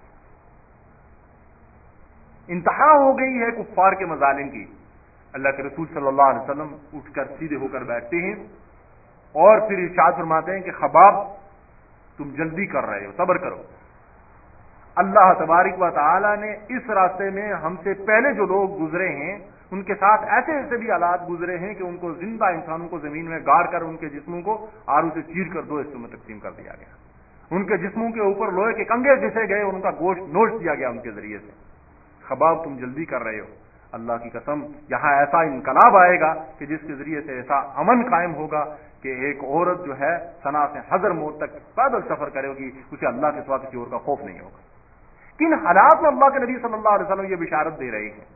انتہا ہو گئی ہے کفار کے مظالم کی. اللہ کے رسول صلی اللہ علیہ وسلم اٹھ کر سیدھے ہو کر بیٹھتے ہیں اور پھر ارشاد فرماتے ہیں کہ خباب تم جلدی کر رہے ہو، صبر کرو. اللہ تبارک و تعالیٰ نے اس راستے میں ہم سے پہلے جو لوگ گزرے ہیں ان کے ساتھ ایسے ایسے بھی حالات گزرے ہیں کہ ان کو زندہ انسانوں کو زمین میں گاڑ کر ان کے جسموں کو آرو سے چیر کر دو حصوں میں تقسیم کر دیا گیا. ان کے جسموں کے اوپر لوہے کے کنگے گھسے گئے اور ان کا گوشت نوچ دیا گیا ان کے ذریعے سے. خباب تم جلدی کر رہے ہو، اللہ کی قسم یہاں ایسا انقلاب آئے گا کہ جس کے ذریعے سے ایسا امن قائم ہوگا کہ ایک عورت جو ہے صنعا سے حضر موت تک پیدل سفر کرے گی، اسے اللہ کے سوا کسی اور کا خوف نہیں ہوگا. کن حالات میں اللہ کے نبی صلی اللہ علیہ وسلم یہ بشارت دے رہے ہیں؟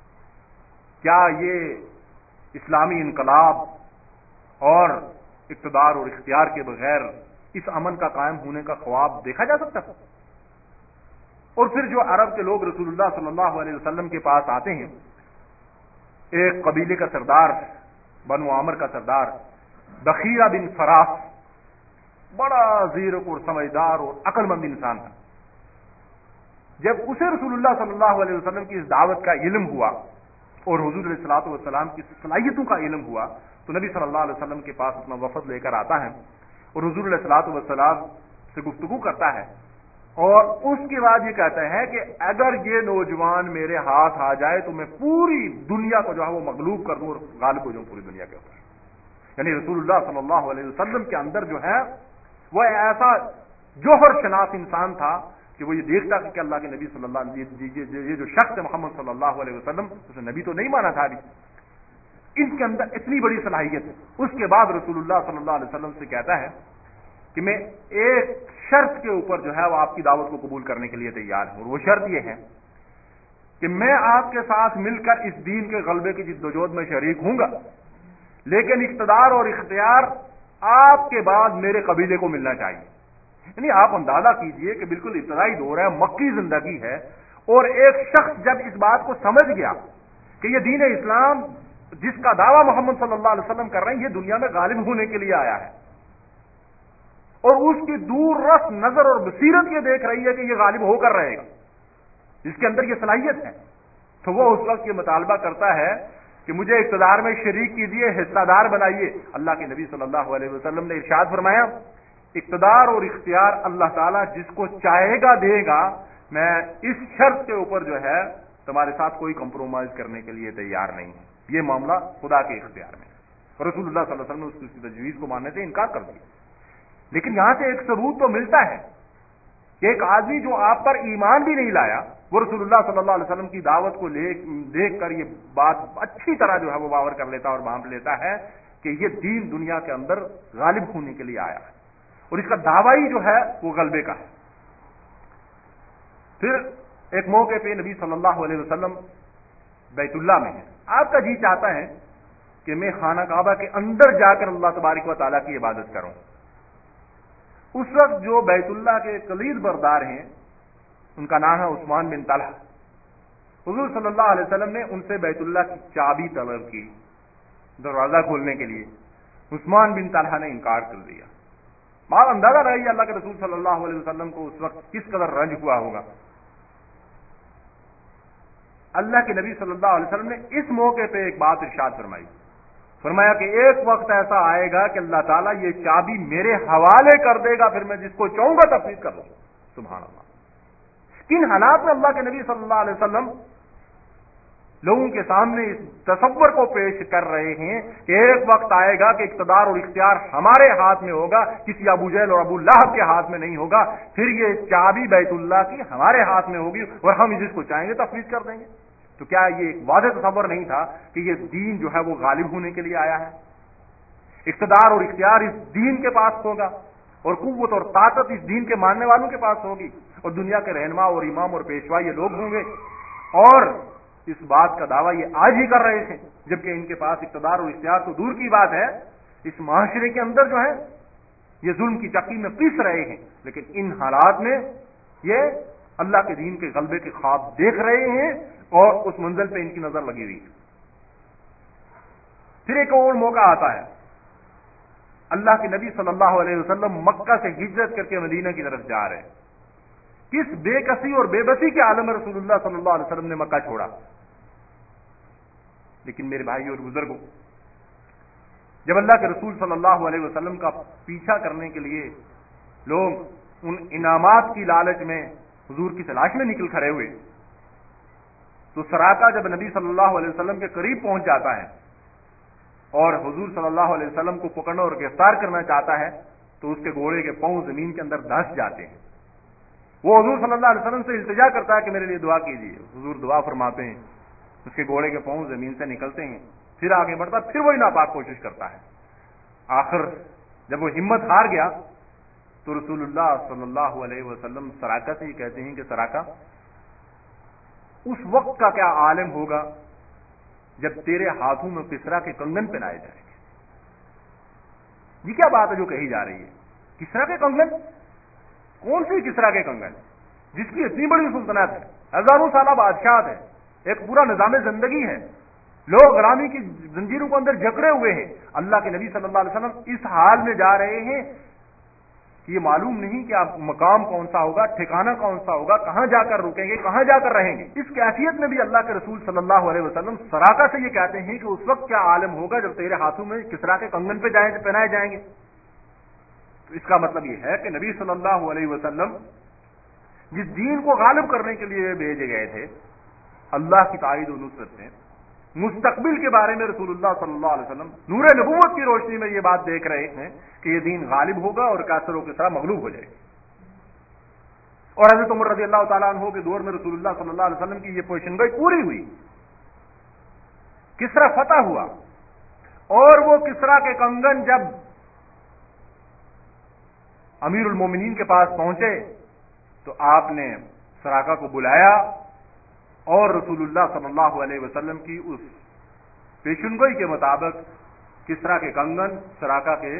کیا یہ اسلامی انقلاب اور اقتدار اور اختیار کے بغیر اس امن کا قائم ہونے کا خواب دیکھا جا سکتا تھا؟ اور پھر جو عرب کے لوگ رسول اللہ صلی اللہ علیہ وسلم کے پاس آتے ہیں، ایک قبیلے کا سردار، بنو عامر کا سردار بخیرہ بن فراس، بڑا زیرک اور سمجھدار اور عقل مند انسان تھا. جب اسے رسول اللہ صلی اللہ علیہ وسلم کی اس دعوت کا علم ہوا اور حضور علیہ الصلوۃ والسلام کی صلاحیتوں کا علم ہوا تو نبی صلی اللہ علیہ وسلم کے پاس اپنا وفد لے کر آتا ہے اور حضور علیہ الصلوۃ والسلام سے گفتگو کرتا ہے اور اس کے بعد یہ کہتا ہے کہ اگر یہ نوجوان میرے ہاتھ آ جائے تو میں پوری دنیا کو جو ہے وہ مغلوب کر دوں اور غالب ہو جاؤں پوری دنیا کے اوپر. یعنی رسول اللہ صلی اللہ علیہ وسلم کے اندر جو ہے وہ ایسا جوہر شناس انسان تھا کہ وہ یہ دیکھتا کہ اللہ کے نبی صلی اللہ علیہ یہ جو شخص ہے محمد صلی اللہ علیہ وسلم اسے نبی تو نہیں مانا تھا ابھی، ان کے اندر اتنی بڑی صلاحیت ہے. اس کے بعد رسول اللہ صلی اللہ علیہ وسلم سے کہتا ہے کہ میں ایک شرط کے اوپر جو ہے وہ آپ کی دعوت کو قبول کرنے کے لیے تیار ہوں، اور وہ شرط یہ ہے کہ میں آپ کے ساتھ مل کر اس دین کے غلبے کی جدوجہد میں شریک ہوں گا، لیکن اقتدار اور اختیار آپ کے بعد میرے قبیلے کو ملنا چاہیے. یعنی آپ اندازہ کیجئے کہ بالکل ابتدائی دور ہے، مکی زندگی ہے، اور ایک شخص جب اس بات کو سمجھ گیا کہ یہ دین اسلام جس کا دعویٰ محمد صلی اللہ علیہ وسلم کر رہے ہیں یہ دنیا میں غالب ہونے کے لیے آیا ہے، اور اس کی دور رس نظر اور بصیرت یہ دیکھ رہی ہے کہ یہ غالب ہو کر رہے گا، جس کے اندر یہ صلاحیت ہے، تو وہ اس وقت یہ مطالبہ کرتا ہے کہ مجھے اقتدار میں شریک کیجیے، حصہ دار بنائیے. اللہ کے نبی صلی اللہ علیہ وسلم نے ارشاد فرمایا اقتدار اور اختیار اللہ تعالیٰ جس کو چاہے گا دے گا، میں اس شرط کے اوپر جو ہے تمہارے ساتھ کوئی کمپرومائز کرنے کے لیے تیار نہیں ہے. یہ معاملہ خدا کے اختیار میں ہے. رسول اللہ صلی اللہ علیہ وسلم نے اس کی تجویز کو ماننے سے انکار کر دیا. لیکن یہاں سے ایک ثبوت تو ملتا ہے کہ ایک آدمی جو آپ پر ایمان بھی نہیں لایا وہ رسول اللہ صلی اللہ علیہ وسلم کی دعوت کو دیکھ کر یہ بات اچھی طرح جو ہے وہ باور کر لیتا اور بھانپ لیتا ہے کہ یہ دین دنیا کے اندر غالب ہونے کے لیے آیا ہے اور اس کا دعویٰ ہی جو ہے وہ غلبے کا ہے. پھر ایک موقع پہ نبی صلی اللہ علیہ وسلم بیت اللہ میں ہے. آپ کا جی چاہتا ہے کہ میں خانہ کعبہ کے اندر جا کر اللہ تبارک و تعالیٰ کی عبادت کروں. اس وقت جو بیت اللہ کے کلید بردار ہیں ان کا نام ہے عثمان بن طلحہ. حضور صلی اللہ علیہ وسلم نے ان سے بیت اللہ کی چابی طلب کی دروازہ کھولنے کے لیے. عثمان بن طلحہ نے انکار کر دیا. बात अंदाजा रही अल्लाह के रसूल सल्लल्लाहु अलैहि वसल्लम को उस वक्त किस कदर रंज हुआ होगा। अल्लाह के नबी सल्लल्लाहु अलैहि वसल्लम ने इस मौके पे एक बात इरशाद फरमाई, फरमाया कि एक वक्त ऐसा आएगा कि अल्लाह ताला ये चाबी मेरे हवाले कर देगा, फिर मैं जिसको चाहूंगा तफवीज कर लूंगा। सुभान अल्लाह। किन हालात में अल्लाह के नबी सल्लल्लाहु अलैहि वसल्लम लोगों के सामने इस तसव्वुर को पेश कर रहे हैं कि एक वक्त आएगा कि इख्तियार और इख्तियार हमारे हाथ में होगा, किसी अबू जहल और अबू लहब के हाथ में नहीं होगा, फिर ये चाबी बैतुल्लाह की हमारे हाथ में होगी और हम जिसको चाहेंगे तफवीज कर देंगे। तो क्या ये एक वाज़ेह तसव्वुर नहीं था कि ये दीन जो है वो गालिब होने के लिए आया है, इख्तियार और इख्तियार इस दीन के पास होगा और कुव्वत और ताकत इस दीन के मानने वालों के पास होगी और दुनिया के रहनुमा और इमाम और पेशवा ये लोग होंगे। और इस बात का दावा ये आज ही कर रहे थे, जबकि इनके पास इख्तियार और इख्तियार तो दूर की बात है, इस माशरे के अंदर जो है ये जुल्म की चक्की में पिस रहे हैं। लेकिन इन हालात में ये अल्लाह के दीन के गलबे के ख्वाब देख रहे हैं और उस मंजिल पे इनकी नजर लगी हुई है। फिर एक और मौका आता है, अल्लाह के नबी सल्लल्लाहु अलैहि वसल्लम मक्का से हिजरत करके मदीना की तरफ जा रहे हैं। किस बेकसी और बेबसी के आलम में रसूलुल्लाह सल्लल्लाहु अलैहि वसल्लम ने मक्का छोड़ा। लेकिन मेरे भाई और बुजुर्गों, जब अल्लाह के रसूल सल्लल्लाहु अलैहि वसल्लम का पीछा करने के लिए लोग उन इनामात की लालच में हुजूर की तलाश में निकल खड़े हुए, तो सराका जब नबी सल्लल्लाहु अलैहि वसल्लम के करीब पहुंच जाता है और हुजूर सल्लल्लाहु अलैहि वसल्लम को पकड़ना और गिरफ्तार करना चाहता है, तो उसके घोड़े के पांव जमीन के अंदर धंस जाते हैं। वो हुजूर सल्लल्लाहु अलैहि वसल्लम से इल्तिजा करता है कि मेरे लिए दुआ कीजिए। हुजूर दुआ फरमाते हैं, उसके घोड़े के पांव जमीन से निकलते हैं, फिर आगे बढ़ता, फिर वही नापाक कोशिश करता है। आखिर जब वो हिम्मत हार गया तो रसूलुल्लाह सल्लल्लाहु अलैहि वसल्लम सराका से ये कहते हैं कि सराका, उस वक्त का क्या आलम होगा जब तेरे हाथों में किसरा के कंगन पहनाए जाएंगे। ये क्या बात है जो कही जा रही है? किसरा के कंगन? कौन सी किसरा के कंगन जिसकी इतनी बड़ी सुल्तनत है, हजारों साल बादशाह है, एक पूरा निजाम जिंदगी है, लोग गुलामी की जंजीरों को अंदर जकड़े हुए हैं। अल्लाह के नबी सल्लल्लाहु अलैहि वसल्लम इस हाल में जा रहे हैं कि ये मालूम नहीं कि आप मकाम कौन सा होगा, ठिकाना कौन सा होगा, कहां जाकर रुकेंगे, कहां जाकर रहेंगे। इस कैफियत में भी अल्लाह के रसूल सल्लल्लाहु अलैहि वसल्लम सराका से ये कहते हैं कि उस वक्त क्या आलम होगा जब तेरे हाथों में किसरा के कंगन पे जाए पहनाए जाएंगे। तो इसका मतलब ये है कि नबी सल्लल्लाहु अलैहि वसल्लम जिस दीन को गालिब करने के लिए भेजे गए थे, अल्लाह की ताईद और नुसरत से मुस्तकबिल के बारे में रसूलुल्लाह सल्लल्लाहु अलैहि वसल्लम नूरे नबूवत की रोशनी में ये बात देख रहे हैं कि ये दीन गालिब होगा और काफिरों की तरह मगलूब हो जाएगी। और हज़रत उमर रज़ी अल्लाह तआला अन्हु के दौर में रसूलुल्लाह सल्लल्लाहु अलैहि वसल्लम की ये पोशीनगोई पूरी हुई। किसरा फतह हुआ और वो किसरा के कंगन जब अमीरुल मोमिनीन के पास पहुंचे तो आपने सराका को बुलाया और रसूलुल्लाह सल्लल्लाहु अलैहि वसल्लम की उस पेशनगोई के मुताबिक किसरा के कंगन सराका के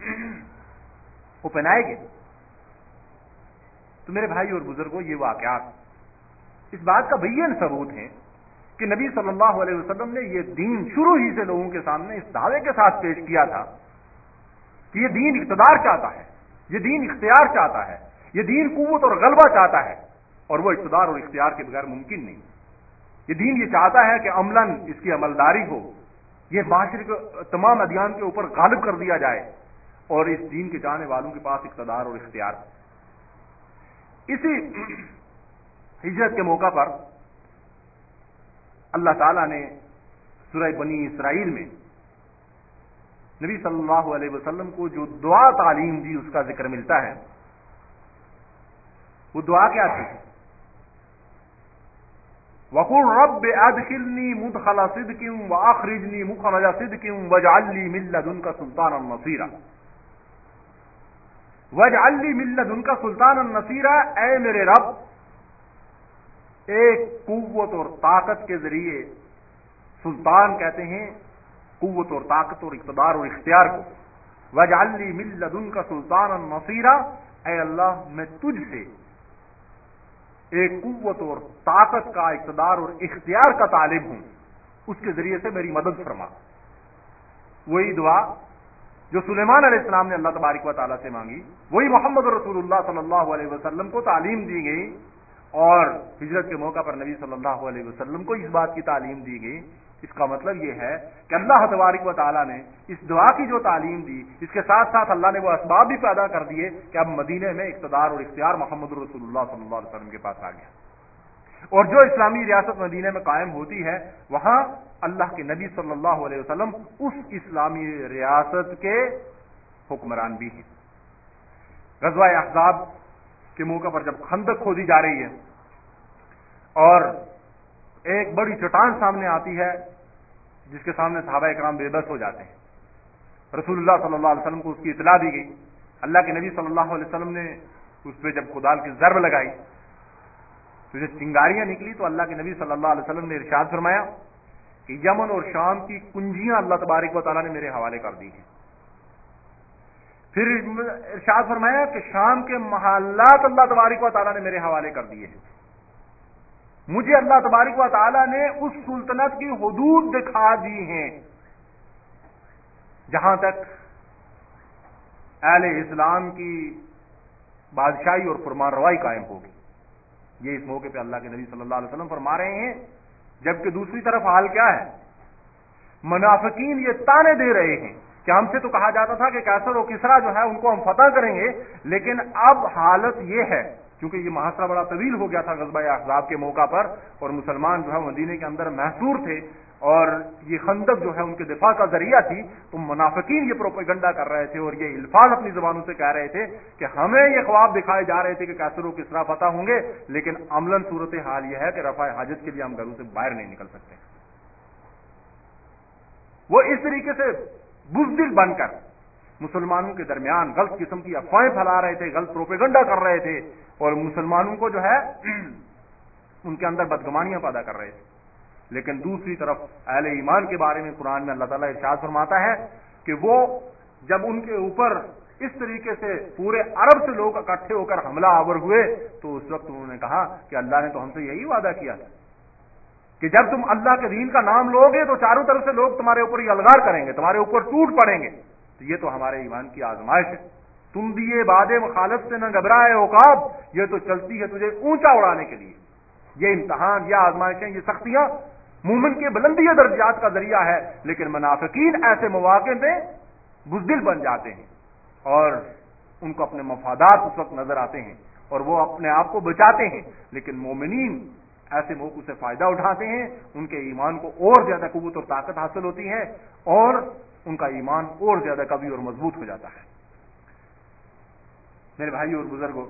वो पहनाए गए। तो मेरे भाई और बुजुर्गों, ये वाकयात इस बात का बैयन सबूत है कि नबी सल्लल्लाहु अलैहि वसल्लम ने ये दीन शुरू ही से लोगों के सामने इस दावे के साथ पेश किया था कि ये दीन इख्तियार चाहता है, ये दीन इख्तियार चाहता है, ये दीन कुव्वत और गलबा चाहता है, और वो इख्तियार और इख्तियार के बगैर मुमकिन नहीं। ये दीन ये चाहता है कि अमलन इसकी अमलदारी हो, ये माशरे के तमाम अदियान के ऊपर गालिब कर दिया जाए और इस दीन के चाहने वालों के पास इख्तियार और इख्तियार। इसी हिजरत के मौका पर अल्लाह ताला ने सूरह बनी इसराइल में नबी सल्लल्लाहु अलैहि वसल्लम को जो दुआ तालीम दी उसका जिक्र मिलता है। वो दुआ क्या थी? वकुल रब्ब अदखिलनी मुदखला सिद्किन व अखरिजनी मुखरजा सिद्किन वजअलनी मिन लदुनका सुल्तानन नसीरा। वजअलनी मिन लदुनका सुल्तानन नसीरा, ऐ मेरे रब, एक कुव्वत और ताकत के जरिए, सुल्तान कहते हैं कुव्वत और ताकत और इख्तियार और इख्तियार को, वजअलनी मिन लदुनका सुल्तानन नसीरा, ऐ अल्लाह मैं तुझसे एक कुव्वत और ताकत का, इख्तियार और इख्तियार का तालिब हूं, उसके जरिए से मेरी मदद फरमा। वही दुआ جو سلیمان علیہ السلام نے اللہ تبارک و تعالیٰ سے مانگی، وہی محمد رسول اللہ صلی اللہ علیہ وسلم کو تعلیم دی گئی، اور ہجرت کے موقع پر نبی صلی اللہ علیہ وسلم کو اس بات کی تعلیم دی گئی۔ اس کا مطلب یہ ہے کہ اللہ تبارک و تعالیٰ نے اس دعا کی جو تعلیم دی، اس کے ساتھ ساتھ اللہ نے وہ اسباب بھی پیدا کر دیے کہ اب مدینے میں اقتدار اور اختیار محمد رسول اللہ صلی اللہ علیہ وسلم کے پاس آ گیا، اور جو اسلامی ریاست مدینے میں قائم ہوتی ہے وہاں اللہ کے نبی صلی اللہ علیہ وسلم اس اسلامی ریاست کے حکمران بھی ہیں۔ غزوہ احزاب کے موقع پر جب خندق کھودی جا رہی ہے اور ایک بڑی چٹان سامنے آتی ہے جس کے سامنے صحابہ اکرام بے بس ہو جاتے ہیں، رسول اللہ صلی اللہ علیہ وسلم کو اس کی اطلاع دی گئی۔ اللہ کے نبی صلی اللہ علیہ وسلم نے اس پہ جب کدال کی ضرب لگائی تو جب چنگاریاں نکلی تو اللہ کے نبی صلی اللہ علیہ وسلم نے ارشاد فرمایا کہ یمن اور شام کی کنجیاں اللہ تبارک و تعالیٰ نے میرے حوالے کر دی ہیں۔ پھر ارشاد فرمایا کہ شام کے محلات اللہ تبارک و تعالیٰ نے میرے حوالے کر دیے ہیں۔ مجھے اللہ تبارک و تعالیٰ نے اس سلطنت کی حدود دکھا دی ہیں جہاں تک اہل اسلام کی بادشاہی اور فرمان روائی قائم ہوگی۔ یہ اس موقع پہ اللہ کے نبی صلی اللہ علیہ وسلم فرما رہے ہیں، جبکہ دوسری طرف حال کیا ہے؟ منافقین یہ تانے دے رہے ہیں کہ ہم سے تو کہا جاتا تھا کہ کیسر و کسرا جو ہے ان کو ہم فتح کریں گے، لیکن اب حالت یہ ہے، کیونکہ یہ محاصرہ بڑا طویل ہو گیا تھا غزوہ احزاب کے موقع پر، اور مسلمان جو ہے مدینے کے اندر محصور تھے، اور یہ خندق جو ہے ان کے دفاع کا ذریعہ تھی، تو منافقین یہ پروپیگنڈا کر رہے تھے اور یہ الفاظ اپنی زبانوں سے کہہ رہے تھے کہ ہمیں یہ خواب دکھائے جا رہے تھے کہ کیسر و کسرا فتح ہوں گے، لیکن عملاً صورت حال یہ ہے کہ رفع حاجت کے لیے ہم گھروں سے باہر نہیں نکل سکتے۔ وہ اس طریقے سے بزدل بن کر مسلمانوں کے درمیان غلط قسم کی افواہیں پھیلا رہے تھے، غلط پروپیگنڈا کر رہے تھے، اور مسلمانوں کو جو ہے ان کے اندر بدگمانیاں پیدا کر رہے تھے۔ لیکن دوسری طرف اہل ایمان کے بارے میں قرآن میں اللہ تعالیٰ ارشاد فرماتا ہے کہ وہ جب ان کے اوپر اس طریقے سے پورے عرب سے لوگ اکٹھے ہو کر حملہ آور ہوئے تو اس وقت انہوں نے کہا کہ اللہ نے تو ہم سے یہی وعدہ کیا تھا کہ جب تم اللہ کے دین کا نام لوگے تو چاروں طرف سے لوگ تمہارے اوپر یہ الغار کریں گے، تمہارے اوپر ٹوٹ پڑیں گے، تو یہ تو ہمارے ایمان کی آزمائش ہے۔ تم دیے باد مخالف سے نہ گھبرائے عقاب، یہ تو چلتی ہے تجھے اونچا اڑانے کے لیے۔ یہ امتحان، یہ آزمائشیں، یہ سختیاں مومن کے بلندی درجات کا ذریعہ ہے، لیکن منافقین ایسے مواقع میں بزدل بن جاتے ہیں اور ان کو اپنے مفادات اس وقت نظر آتے ہیں اور وہ اپنے آپ کو بچاتے ہیں، لیکن مومنین ایسے موقع سے فائدہ اٹھاتے ہیں، ان کے ایمان کو اور زیادہ قوت اور طاقت حاصل ہوتی ہے اور ان کا ایمان اور زیادہ قوی اور مضبوط ہو جاتا ہے۔ میرے بھائی اور بزرگوں،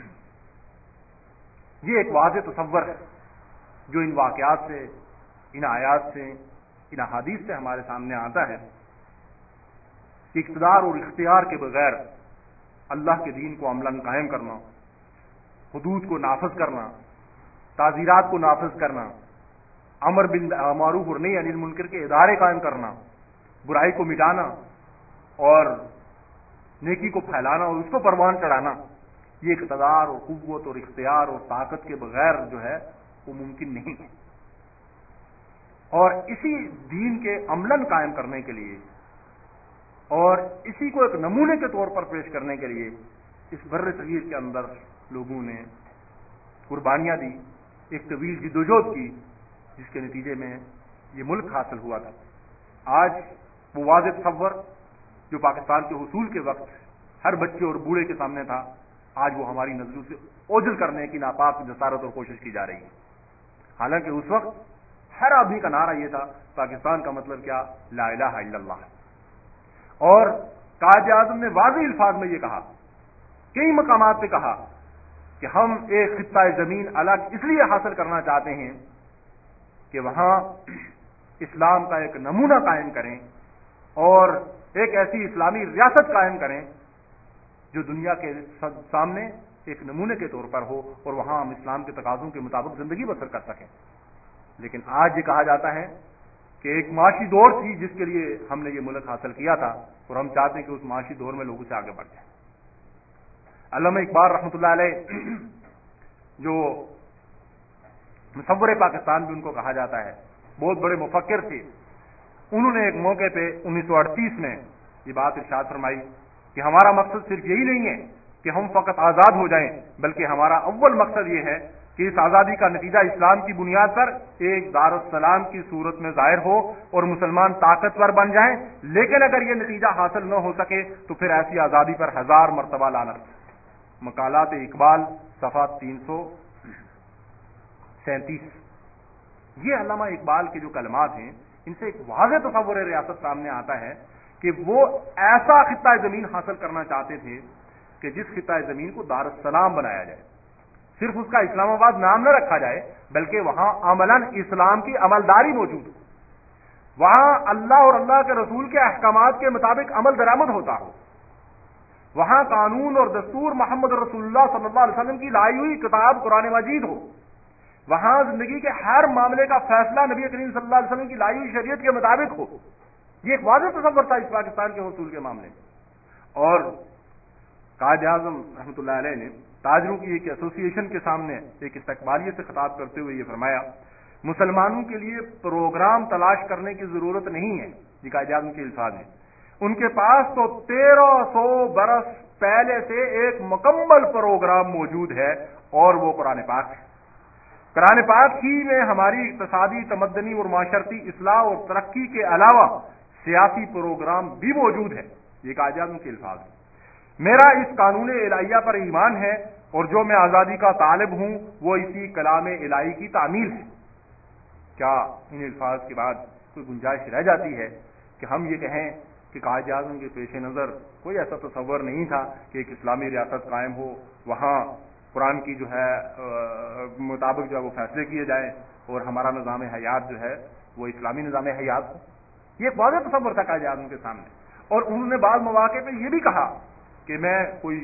یہ ایک واضح تصور ہے جو ان واقعات سے، ان آیات سے، ان احادیث سے ہمارے سامنے آتا ہے کہ اقتدار اور اختیار کے بغیر اللہ کے دین کو عملاً قائم کرنا، حدود کو نافذ کرنا، تعزیرات کو نافذ کرنا، امر بالمعروف اور نہی عن المنکر کے ادارے قائم کرنا، برائی کو مٹانا اور نیکی کو پھیلانا اور اس کو پروان چڑھانا، یہ اقتدار اور قوت اور اختیار اور طاقت کے بغیر جو ہے وہ ممکن نہیں ہے۔ اور اسی دین کے عملاً قائم کرنے کے لیے اور اسی کو ایک نمونے کے طور پر پیش کرنے کے لیے اس بر صغیر کے اندر لوگوں نے قربانیاں دی، ایک طویل جدوجہد کی، جس کے نتیجے میں یہ ملک حاصل ہوا تھا۔ آج وہ واضح تصور جو پاکستان کے حصول کے وقت ہر بچے اور بوڑھے کے سامنے تھا، آج وہ ہماری نظروں سے اوجھل کرنے کی ناپاک جسارت اور کوشش کی جا رہی ہے۔ حالانکہ اس وقت ہر آدمی کا نعرہ یہ تھا پاکستان کا مطلب کیا؟ لا الہ الا اللہ۔ اور قائد اعظم نے واضح الفاظ میں یہ کہا، کئی مقامات پہ کہا کہ ہم ایک خطہ زمین الگ اس لیے حاصل کرنا چاہتے ہیں کہ وہاں اسلام کا ایک نمونہ قائم کریں اور ایک ایسی اسلامی ریاست قائم کریں جو دنیا کے سامنے ایک نمونے کے طور پر ہو اور وہاں ہم اسلام کے تقاضوں کے مطابق زندگی بسر کر سکیں۔ لیکن آج یہ کہا جاتا ہے کہ ایک معاشی دور تھی جس کے لیے ہم نے یہ ملک حاصل کیا تھا اور ہم چاہتے ہیں کہ اس معاشی دور میں لوگوں سے آگے بڑھ جائیں۔ علامہ اقبال رحمۃ اللہ علیہ جو مصور پاکستان بھی ان کو کہا جاتا ہے، بہت بڑے مفکر تھے، انہوں نے ایک موقع پہ انیس سو اڑتیس میں یہ بات ارشاد فرمائی کہ ہمارا مقصد صرف یہی نہیں ہے کہ ہم فقط آزاد ہو جائیں، بلکہ ہمارا اول مقصد یہ ہے کہ اس آزادی کا نتیجہ اسلام کی بنیاد پر ایک دار السلام کی صورت میں ظاہر ہو اور مسلمان طاقتور بن جائیں۔ لیکن اگر یہ نتیجہ حاصل نہ ہو سکے تو پھر ایسی آزادی پر ہزار مرتبہ لعنت۔ مقالات اقبال صفحہ تین سو سینتیس۔ یہ علامہ اقبال کے جو کلمات ہیں ان سے ایک واضح تصور ریاست سامنے آتا ہے کہ وہ ایسا خطہ زمین حاصل کرنا چاہتے تھے کہ جس خطہ زمین کو دار السلام بنایا جائے، صرف اس کا اسلام آباد نام نہ رکھا جائے بلکہ وہاں عملاً اسلام کی عملداری موجود ہو، وہاں اللہ اور اللہ کے رسول کے احکامات کے مطابق عمل درآمد ہوتا ہو، وہاں قانون اور دستور محمد رسول اللہ صلی اللہ علیہ وسلم کی لائی ہوئی کتاب قرآن مجید ہو، وہاں زندگی کے ہر معاملے کا فیصلہ نبی کریم صلی اللہ علیہ وسلم کی لائی ہوئی شریعت کے مطابق ہو۔ یہ ایک واضح تصور تھا اس پاکستان کے حصول کے معاملے میں۔ اور قائد اعظم رحمۃ اللہ علیہ نے تاجروں کی ایک ایسوسی ایشن کے سامنے ایک استقبالیے سے خطاب کرتے ہوئے یہ فرمایا، مسلمانوں کے لیے پروگرام تلاش کرنے کی ضرورت نہیں ہے، یہ قائد اعظم کے الفاظ ہیں، ان کے پاس تو تیرہ سو برس پہلے سے ایک مکمل پروگرام موجود ہے اور وہ قرآن پاک ہے۔ قرآن پاک ہی میں ہماری اقتصادی، تمدنی اور معاشرتی اصلاح اور ترقی کے علاوہ سیاسی پروگرام بھی موجود ہے، یہ قائد اعظم کے الفاظ ہیں۔ میرا اس قانون الہیہ پر ایمان ہے اور جو میں آزادی کا طالب ہوں وہ اسی کلام الہی کی تعمیل ہے۔ کیا ان الفاظ کے بعد کوئی گنجائش رہ جاتی ہے کہ ہم یہ کہیں کہ قائد اعظم کے پیش نظر کوئی ایسا تصور نہیں تھا کہ ایک اسلامی ریاست قائم ہو، وہاں قرآن کی جو ہے مطابق جو ہے وہ فیصلے کیے جائیں اور ہمارا نظام حیات جو ہے وہ اسلامی نظام حیات ہو؟ یہ ایک واضح تصور تھا قائد اعظم کے سامنے، اور انہوں نے بعض مواقع پہ یہ بھی کہا کہ میں کوئی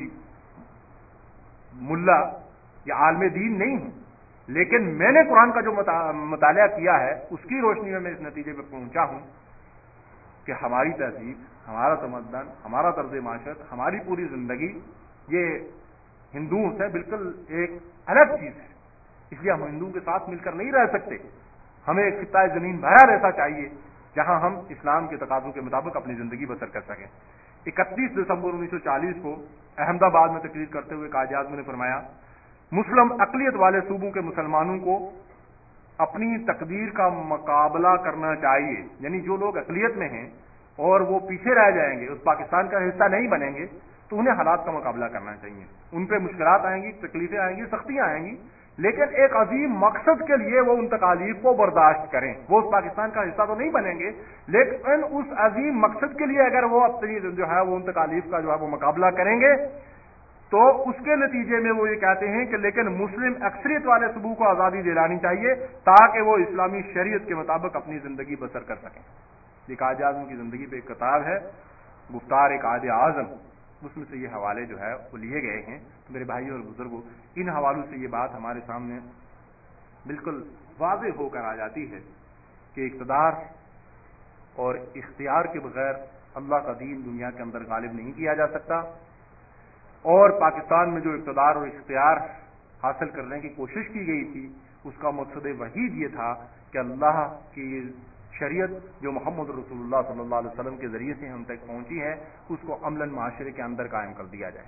ملا یا عالم دین نہیں ہوں، لیکن میں نے قرآن کا جو مطالعہ کیا ہے اس کی روشنی میں میں اس نتیجے پہ پہنچا ہوں کہ ہماری تہذیب، ہمارا تمدن، ہمارا طرز معاشرت، ہماری پوری زندگی یہ ہندوؤں سے بالکل ایک الگ چیز ہے، اس لیے ہم ہندوؤں کے ساتھ مل کر نہیں رہ سکتے، ہمیں ایک خطہ زمین بھرا ایسا چاہیے جہاں ہم اسلام کے تقاضوں کے مطابق اپنی زندگی بسر کر سکیں۔ اکتیس دسمبر انیس سو چالیس کو احمد آباد میں تقریر کرتے ہوئے قائد اعظم نے فرمایا، مسلم اقلیت والے صوبوں کے مسلمانوں کو اپنی تقدیر کا مقابلہ کرنا چاہیے، یعنی جو لوگ اقلیت میں ہیں اور وہ پیچھے رہ جائیں گے، اس پاکستان کا حصہ نہیں بنیں گے، تو انہیں حالات کا مقابلہ کرنا چاہیے، ان پہ مشکلات آئیں گی، تکلیفیں آئیں گی، سختیاں آئیں گی، لیکن ایک عظیم مقصد کے لیے وہ ان تکالیف کو برداشت کریں۔ وہ اس پاکستان کا حصہ تو نہیں بنیں گے، لیکن اس عظیم مقصد کے لیے اگر وہ اپنی جو ہے وہ ان تکالیف کا جو ہے وہ مقابلہ کریں گے تو اس کے نتیجے میں وہ یہ کہتے ہیں کہ لیکن مسلم اکثریت والے صوبوں کو آزادی دلانی چاہیے تاکہ وہ اسلامی شریعت کے مطابق اپنی زندگی بسر کر سکیں۔ یہ قائد اعظم کی زندگی پہ ایک کتاب ہے، گفتار قائد اعظم، اس میں سے یہ حوالے جو ہے وہ لیے گئے ہیں۔ تو میرے بھائی اور بزرگوں، ان حوالوں سے یہ بات ہمارے سامنے بالکل واضح ہو کر آ جاتی ہے کہ اقتدار اور اختیار کے بغیر اللہ کا دین دنیا کے اندر غالب نہیں کیا جا سکتا، اور پاکستان میں جو اقتدار اور اختیار حاصل کرنے کی کوشش کی گئی تھی اس کا مقصد وحید یہ تھا کہ اللہ کی شریعت جو محمد رسول اللہ صلی اللہ علیہ وسلم کے ذریعے سے ہم تک پہنچی ہے اس کو عملاً معاشرے کے اندر قائم کر دیا جائے۔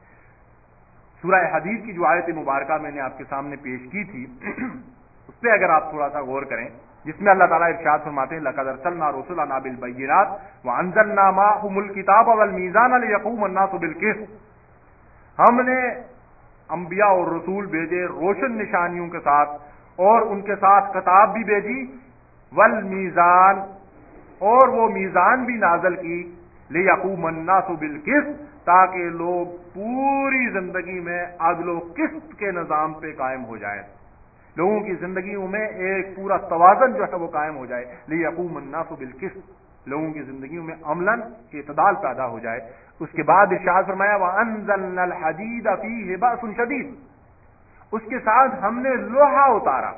سورہ حدید کی جو آیت مبارکہ میں نے آپ کے سامنے پیش کی تھی اس پہ اگر آپ تھوڑا سا غور کریں، جس میں اللہ تعالیٰ ارشاد فرماتے ہیں لَقَدْ أَرْسَلْنَا رُسُلَنَا بِالْبَيِّنَاتِ وَأَنزَلْنَا مَعَهُمُ الْكِتَابَ وَالْمِيزَانَ لِيَقُومَ النَّاسُ بِالْقِسْطِ، ہم نے انبیاء اور رسول بھیجے روشن نشانیوں کے ساتھ اور ان کے ساتھ کتاب بھی بھیجی، والمیزان، اور وہ میزان بھی نازل کی، لیقوم الناس بالقسط، تاکہ لوگ پوری زندگی میں عدل و قسط کے نظام پہ قائم ہو جائیں، لوگوں کی زندگیوں میں ایک پورا توازن جو ہے وہ قائم ہو جائے، لیقوم الناس بالقسط، لوگوں کی زندگیوں میں عملاً اعتدال پیدا ہو جائے۔ اس کے بعد ارشاد فرمایا وَأَنزَلْنَا الْحَدِيدَ فِيهِ بَأْسٌ شَدِيدٌ، اس کے ساتھ ہم نے لوہا اتارا،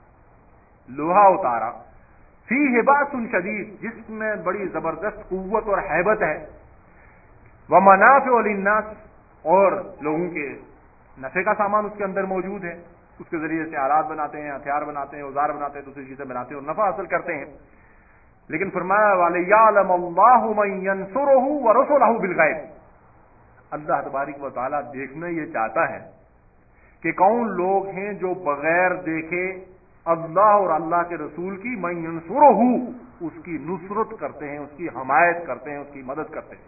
لوہا اتارا فِيهِ بَأْسٌ شَدِيدٌ، جس میں بڑی زبردست قوت اور ہیبت ہے، وَمَنَافِعُ لِلنَّاسِ، اور لوگوں کے نفع کا سامان اس کے اندر موجود ہے، اس کے ذریعے سے آلات بناتے ہیں، ہتھیار بناتے ہیں، اوزار بناتے ہیں، دوسری چیزیں بناتے ہیں اور نفع حاصل کرتے ہیں۔ لیکن فرمایا وَلِيَعْلَمَ اللَّهُ مَن يَنصُرُهُ وَرُسُلَهُ بِالْغَيْبِ، اللہ تبارک و تعالیٰ دیکھنا یہ چاہتا ہے کہ کون لوگ ہیں جو بغیر دیکھے اللہ اور اللہ کے رسول کی من ينصُرُهُ اس کی نصرت کرتے ہیں، اس کی حمایت کرتے ہیں، اس کی مدد کرتے ہیں۔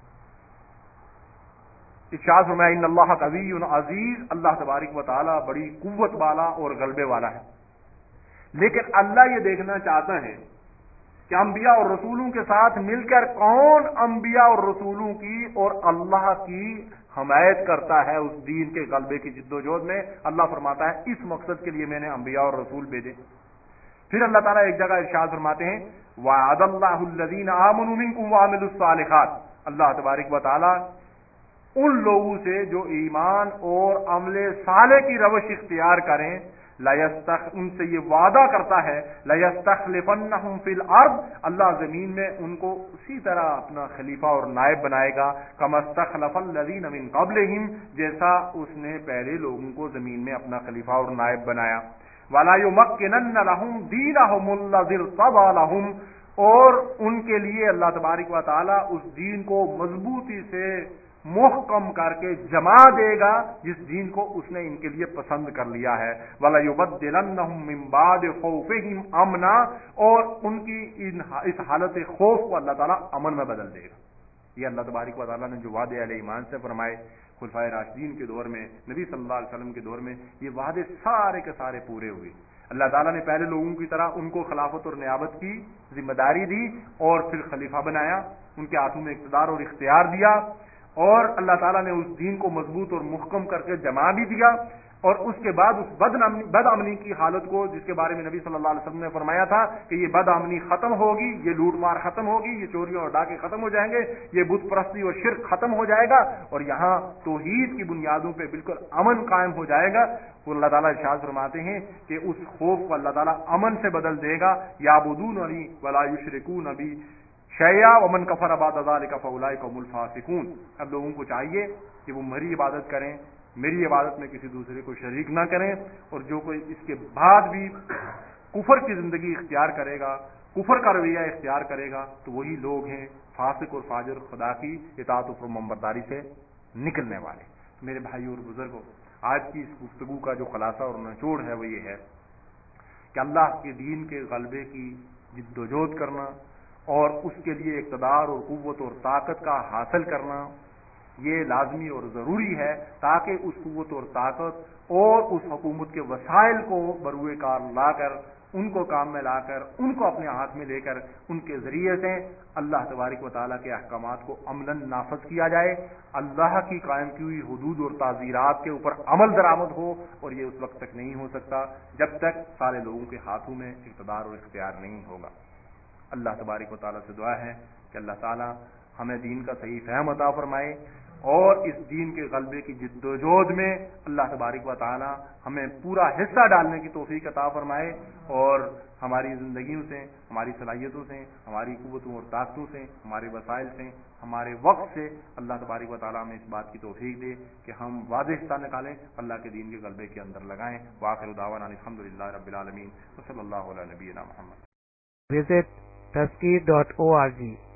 ارشاد فرمایا ان اللہ قوی عزیز، اللہ تبارک و تعالیٰ بڑی قوت والا اور غلبے والا ہے۔ لیکن اللہ یہ دیکھنا چاہتا ہے کہ انبیاء اور رسولوں کے ساتھ مل کر کون انبیاء اور رسولوں کی اور اللہ کی حمایت کرتا ہے اس دین کے غلبے کی جد و جہد میں۔ اللہ فرماتا ہے اس مقصد کے لیے میں نے انبیاء اور رسول بھیجے۔ پھر اللہ تعالیٰ ایک جگہ ارشاد فرماتے ہیں وَعَدَ اللَّهُ الَّذِينَ آمَنُوا مِنكُمْ وَعَمِلُوا الصَّالِحَاتِ، اللہ تبارک و تعالیٰ ان لوگوں سے جو ایمان اور عمل صالح کی روش اختیار کریں لَيَسْتَخْ ان سے یہ وعدہ کرتا ہے لَيَسْتَخْلِفَنَّهُمْ فِي الْأَرْضِ، اللہ زمین میں ان کو اسی طرح اپنا خلیفہ اور نائب بنائے گا كَمَا اسْتَخْلَفَ الَّذِينَ مِن قَبْلِهِمْ، جیسا اس نے پہلے لوگوں کو زمین میں اپنا خلیفہ اور نائب بنایا۔ وَلَا يُمَكِّنَنَّ لَهُمْ دِينَهُمُ الَّذِي ارْتَضَىٰ لَهُمْ، اور ان کے لیے اللہ تبارک و تعالیٰ اس دین کو مضبوطی سے محکم کر کے جما دے گا جس دین کو اس نے ان کے لیے پسند کر لیا ہے۔ وَلَا يُبَدِّلَنَّهُم مِّن بَعْدِ خَوْفِهِمْ أَمْنًا، اور ان کی ان اس حالت خوف کو اللہ تعالیٰ امن میں بدل دے گا۔ یہ اللہ تبارک و تعالیٰ نے جو وعدے اہل ایمان سے فرمائے خلفائے راشدین کے دور میں، نبی صلی اللہ علیہ وسلم کے دور میں، یہ وعدے سارے کے سارے پورے ہوئے۔ اللہ تعالیٰ نے پہلے لوگوں کی طرح ان کو خلافت اور نیابت کی ذمہ داری دی اور پھر خلیفہ بنایا، ان کے ہاتھوں میں اقتدار اور اختیار دیا، اور اللہ تعالیٰ نے اس دین کو مضبوط اور محکم کر کے جما بھی دیا، اور اس کے بعد اس بد امنی بد امنی کی حالت کو جس کے بارے میں نبی صلی اللہ علیہ وسلم نے فرمایا تھا کہ یہ بد امنی ختم ہوگی، یہ لوٹ مار ختم ہوگی، یہ چوریاں اور ڈاکے ختم ہو جائیں گے، یہ بت پرستی اور شرک ختم ہو جائے گا، اور یہاں توحید کی بنیادوں پہ بالکل امن قائم ہو جائے گا۔ وہ اللہ تعالیٰ ارشاد فرماتے ہیں کہ اس خوف کو اللہ تعالیٰ امن سے بدل دے گا۔ یعبدوننی ولا یشرکون بی شیئا ومن کفر بعد ذلک فاولئک هم الفاسقون، اب لوگوں کو چاہیے کہ وہ میری عبادت کریں، میری عبادت میں کسی دوسرے کو شریک نہ کریں، اور جو کوئی اس کے بعد بھی کفر کی زندگی اختیار کرے گا، کفر کا رویہ اختیار کرے گا، تو وہی لوگ ہیں فاسق اور فاجر، خدا کی اطاعت و فرمانبرداری سے نکلنے والے۔ میرے بھائی اور بزرگوں، آج کی اس گفتگو کا جو خلاصہ اور نچوڑ ہے وہ یہ ہے کہ اللہ کے دین کے غلبے کی جد و جہد کرنا اور اس کے لیے اقتدار اور قوت اور طاقت کا حاصل کرنا یہ لازمی اور ضروری ہے، تاکہ اس قوت اور طاقت اور اس حکومت کے وسائل کو بروئے کار لا کر، ان کو کام میں لا کر، ان کو اپنے ہاتھ میں لے کر ان کے ذریعے سے اللہ تبارک و تعالیٰ کے احکامات کو عملاً نافذ کیا جائے، اللہ کی قائم کی ہوئی حدود اور تعزیرات کے اوپر عمل درآمد ہو، اور یہ اس وقت تک نہیں ہو سکتا جب تک سارے لوگوں کے ہاتھوں میں اقتدار اور اختیار نہیں ہوگا۔ اللہ تبارک و تعالیٰ سے دعا ہے کہ اللہ تعالیٰ ہمیں دین کا صحیح فہم عطا فرمائے، اور اس دین کے غلبے کی جد و جہد میں اللہ تبارک و تعالیٰ ہمیں پورا حصہ ڈالنے کی توفیق عطا فرمائے، اور ہماری زندگیوں سے، ہماری صلاحیتوں سے، ہماری قوتوں اور طاقتوں سے، ہمارے وسائل سے، ہمارے وقت سے اللہ تبارک و تعالیٰ ہمیں اس بات کی توفیق دے کہ ہم واضح حصہ نکالیں، اللہ کے دین کے غلبے کے اندر لگائیں۔ وآخر دعوانا الحمدللہ رب العالمین وصلی اللہ علی نبینا محمد۔ Visit Tazkir dot org